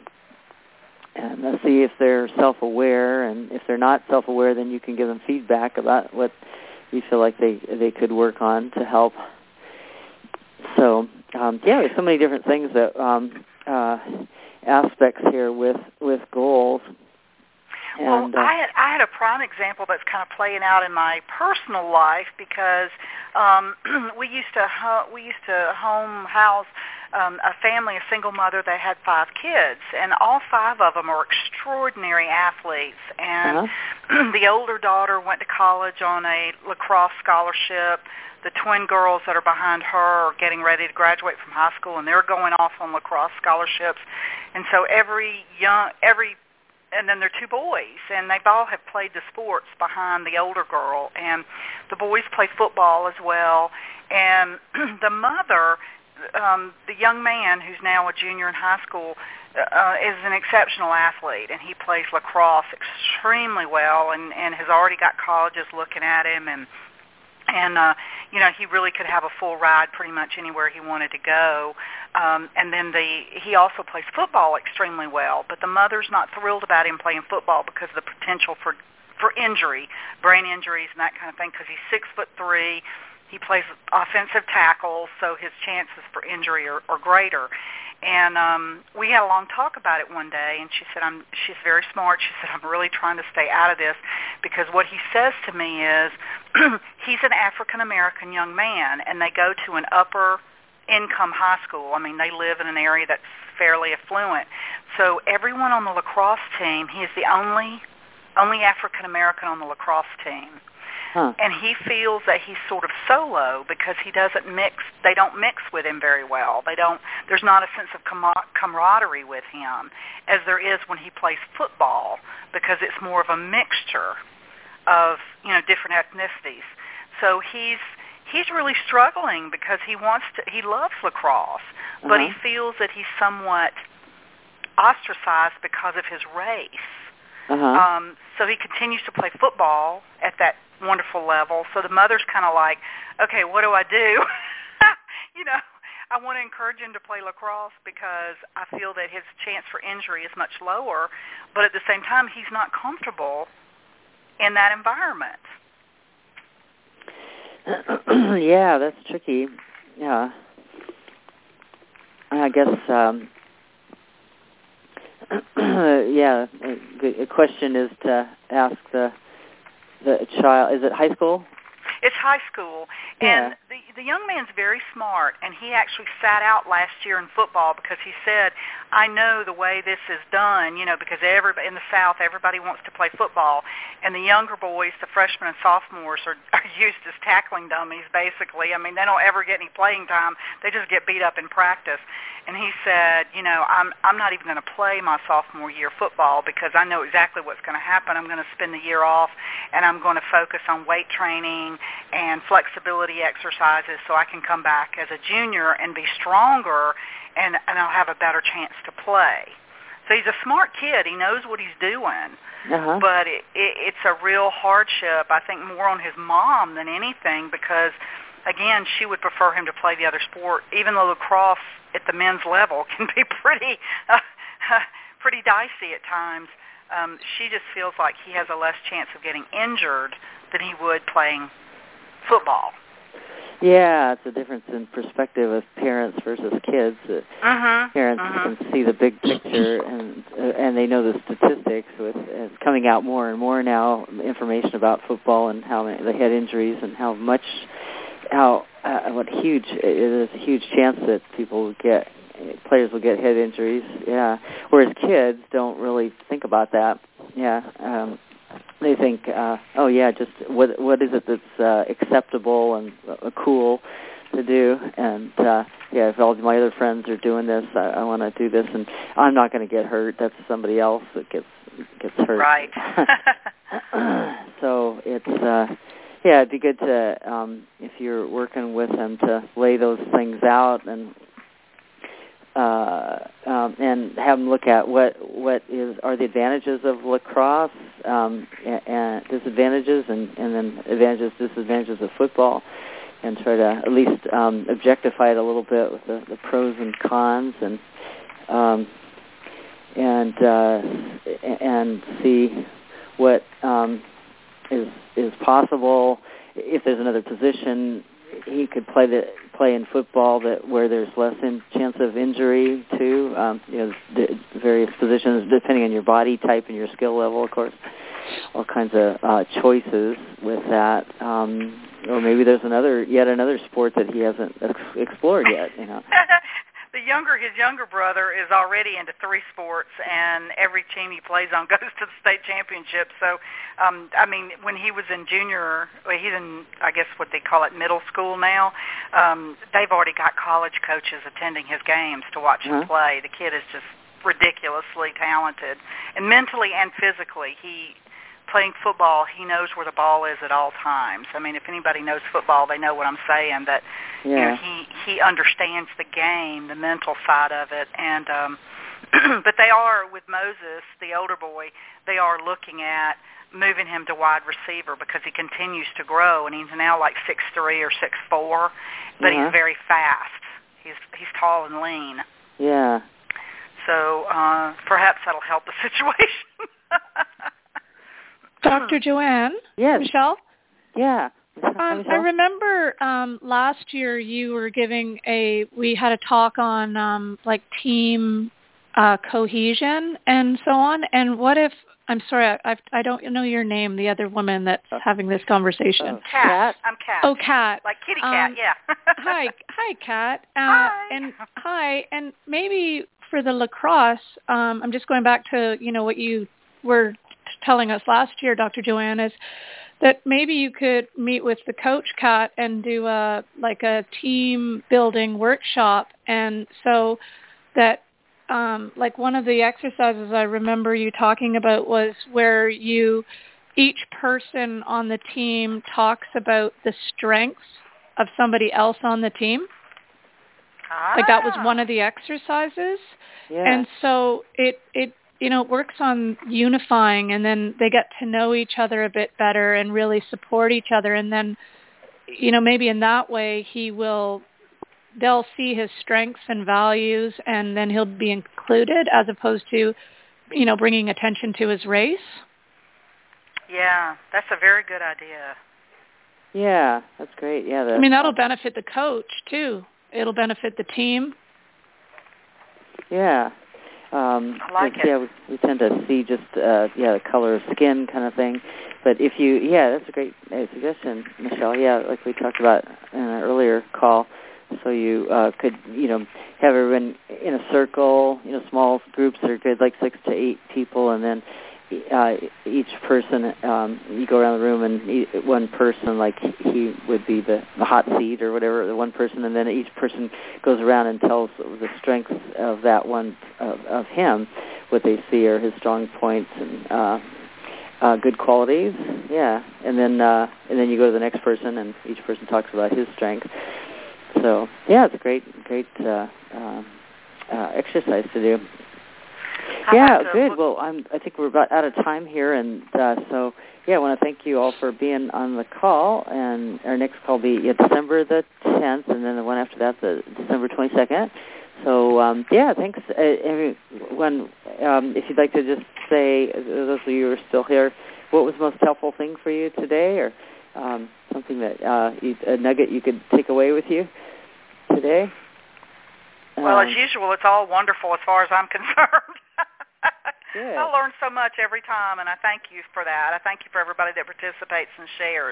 and uh, see if they're self-aware, and if they're not self-aware, then you can give them feedback about what you feel like they they could work on to help. So, um, yeah, there's so many different things that um, uh, aspects here with, with goals. And, well, uh, I had I had a prime example that's kind of playing out in my personal life because um, we used to ho- we used to home house um, a family, a single mother that had five kids, and all five of them are extraordinary athletes. And uh-huh. the older daughter went to college on a lacrosse scholarship. The twin girls that are behind her are getting ready to graduate from high school, and they're going off on lacrosse scholarships. And so every young, every and then there are two boys, and they all have played the sports behind the older girl, and the boys play football as well. And the mother, um, the young man who's now a junior in high school, uh, is an exceptional athlete, and he plays lacrosse extremely well, and, and has already got colleges looking at him, and And, uh, you know, he really could have a full ride pretty much anywhere he wanted to go. Um, and then the he also plays football extremely well, but the mother's not thrilled about him playing football because of the potential for, for injury, brain injuries and that kind of thing, because he's six foot three. He plays offensive tackle, so his chances for injury are, are greater. And um, we had a long talk about it one day, and she said, "I'm." She's very smart. She said, "I'm really trying to stay out of this because what he says to me is he's an African-American young man, and they go to an upper-income high school. I mean, they live in an area that's fairly affluent. So everyone on the lacrosse team, he is the only only African-American on the lacrosse team." Huh. And he feels that he's sort of solo because he doesn't mix. They don't mix with him very well. They don't. There's not a sense of com- camaraderie with him as there is when he plays football, because it's more of a mixture of, you know, different ethnicities. So he's he's really struggling because he wants to. He loves lacrosse, uh-huh. but he feels that he's somewhat ostracized because of his race. Uh-huh. Um, so he continues to play football at that wonderful level. So the mother's kind of like, okay, what do I do? you know, I want to encourage him to play lacrosse because I feel that his chance for injury is much lower, but at the same time, he's not comfortable in that environment. Yeah, that's tricky. Yeah. I guess, um, yeah, a, a question is to ask the the child, is it high school? It's high school, and yeah. the the young man's very smart, and he actually sat out last year in football because he said, "I know the way this is done, you know, because everybody in the South, everybody wants to play football, and the younger boys, the freshmen and sophomores, are, are used as tackling dummies, basically. I mean, they don't ever get any playing time; they just get beat up in practice." And he said, "You know, I'm I'm not even going to play my sophomore year football because I know exactly what's going to happen. I'm going to spend the year off, and I'm going to focus on weight training and flexibility exercises so I can come back as a junior and be stronger, and, and I'll have a better chance to play." So he's a smart kid. He knows what he's doing, uh-huh. but it, it, it's a real hardship, I think, more on his mom than anything because, again, she would prefer him to play the other sport, even though lacrosse at the men's level can be pretty uh, pretty dicey at times. Um, she just feels like he has a less chance of getting injured than he would playing football. Yeah, it's a difference in perspective of parents versus kids. Uh-huh, parents uh-huh. can see the big picture, and uh, and they know the statistics. With it's coming out more and more now, information about football and how many, the head injuries and how much, how uh, what huge it is a huge chance that people will get players will get head injuries. Yeah, whereas kids don't really think about that. Yeah. Um, They think, uh, oh yeah, just what what is it that's uh, acceptable and uh, cool to do, and uh, yeah, if all my other friends are doing this, I, I want to do this, and I'm not going to get hurt. That's somebody else that gets gets hurt. Right. So it's uh, yeah, it'd be good to um, if you're working with them to lay those things out and. Uh, um, and have them look at what what is are the advantages of lacrosse um, and, and disadvantages, and, and then advantages, disadvantages of football, and try to at least um, objectify it a little bit with the, the pros and cons, and um, and uh, and see what um, is is possible. If there's another position he could play the play in football that where there's less in, chance of injury too. Um, you know, the various positions depending on your body type and your skill level, of course. All kinds of uh, choices with that. Um, or maybe there's another yet another sport that he hasn't ex- explored yet. You know. The younger, his younger brother is already into three sports, and every team he plays on goes to the state championship. So, um, I mean, when he was in junior, well, he's in, I guess, what they call it middle school now. Um, they've already got college coaches attending his games to watch uh-huh. him play. The kid is just ridiculously talented, and mentally and physically. He playing football, he knows where the ball is at all times. I mean, if anybody knows football, they know what I'm saying. That yeah. you know, he he understands the game, the mental side of it, and um, but they are with Moses, the older boy. They are looking at moving him to wide receiver because he continues to grow, and he's now like six three or six four, but uh-huh. he's very fast. He's he's tall and lean. Yeah. So uh, perhaps that'll help the situation. Doctor Joanne? Yes. Michelle? Yeah. Um, I remember um, last year you were giving a, we had a talk on um, like team uh, cohesion and so on. And what if, I'm sorry, I, I, I don't know your name, the other woman that's having this conversation. Oh, Kat. Kat. I'm Kat. Oh, Kat. Like kitty cat, um, yeah. hi, hi, Kat. Uh, Hi. And hi, and maybe for the lacrosse, um, I'm just going back to, you know, what you were telling us last year, Doctor Joanne, is that maybe you could meet with the coach, Kat, and do a like a team building workshop, and so that um, like one of the exercises I remember you talking about was where you each person on the team talks about the strengths of somebody else on the team. Ah. Like that was one of the exercises, Yeah. and so it it. you know, it works on unifying, and then they get to know each other a bit better and really support each other. And then, you know, maybe in that way he will, they'll see his strengths and values, and then he'll be included as opposed to, you know, bringing attention to his race. Yeah, that's a very good idea. Yeah, that's great. Yeah. I mean, that'll benefit the coach too. It'll benefit the team. Yeah. Um, I like it. Yeah, we, we tend to see just uh, yeah the color of skin kind of thing, but if you yeah that's a great uh, suggestion, Michelle. Yeah, like we talked about in an earlier call. So you uh, could you know have everyone in a circle, you know small groups that are good, like six to eight people, and then uh, each person um, you go around the room and e- one person like he would be the, the hot seat or whatever, the one person, and then each person goes around and tells the strengths of that one of, of him, what they see are his strong points and uh, uh, good qualities. Yeah, and then uh, and then you go to the next person and each person talks about his strength. So yeah, it's a great great uh, uh, uh, exercise to do. Yeah, good. Well, I'm, I think we're about out of time here, and uh, so, yeah, I want to thank you all for being on the call, and our next call will be yeah, December the tenth, and then the one after that, the December twenty-second. So, um, yeah, thanks, uh, everyone. Um, if you'd like to just say, those of you who are still here, what was the most helpful thing for you today, or um, something that, uh, you, a nugget you could take away with you today? Well, um, as usual, it's all wonderful as far as I'm concerned. Good. I learn so much every time, and I thank you for that. I thank you for everybody that participates and shares.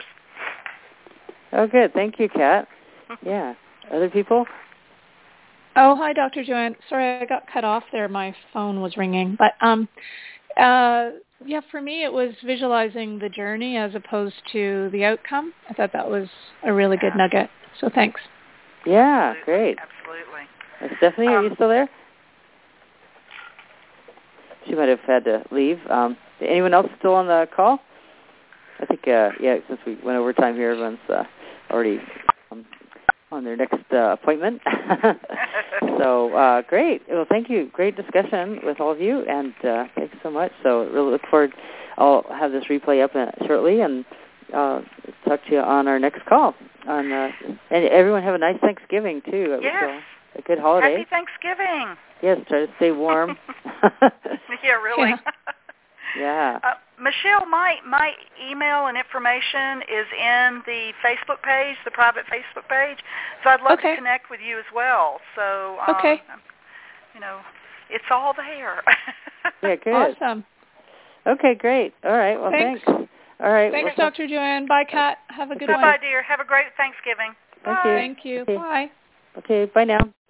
Oh, good. Thank you, Kat. Yeah. Other people? Oh, hi, Doctor Joanne. Sorry, I got cut off there. My phone was ringing. But, um, uh, yeah, for me it was visualizing the journey as opposed to the outcome. I thought that was a really good nugget. So thanks. Yeah, Absolutely. great. Absolutely. Uh, Stephanie, um, are you still there? She might have had to leave. Um, anyone else still on the call? I think, uh, yeah, since we went over time here, everyone's uh, already um, on their next uh, appointment. So, uh, great. Well, thank you. Great discussion with all of you, and uh, thanks so much. So really look forward. I'll have this replay up uh, shortly, and uh, talk to you on our next call. On uh, and everyone have a nice Thanksgiving, too. Yes. So, a good holiday. Happy Thanksgiving. Yes, try to stay warm. Yeah, really. Yeah. Yeah. Uh, Michelle, my my email and information is in the Facebook page, the private Facebook page. So I'd love Okay. to connect with you as well. So, um, Okay. you know, it's all there. Yeah, good. Awesome. Okay, great. All right. Well, Thanks. thanks. All right. Thanks, well, Doctor Joanne. Bye, Kat. Have a good Okay. one. Bye-bye, dear. Have a great Thanksgiving. Thank Bye. you. Thank you. Okay. Bye. Okay, bye now.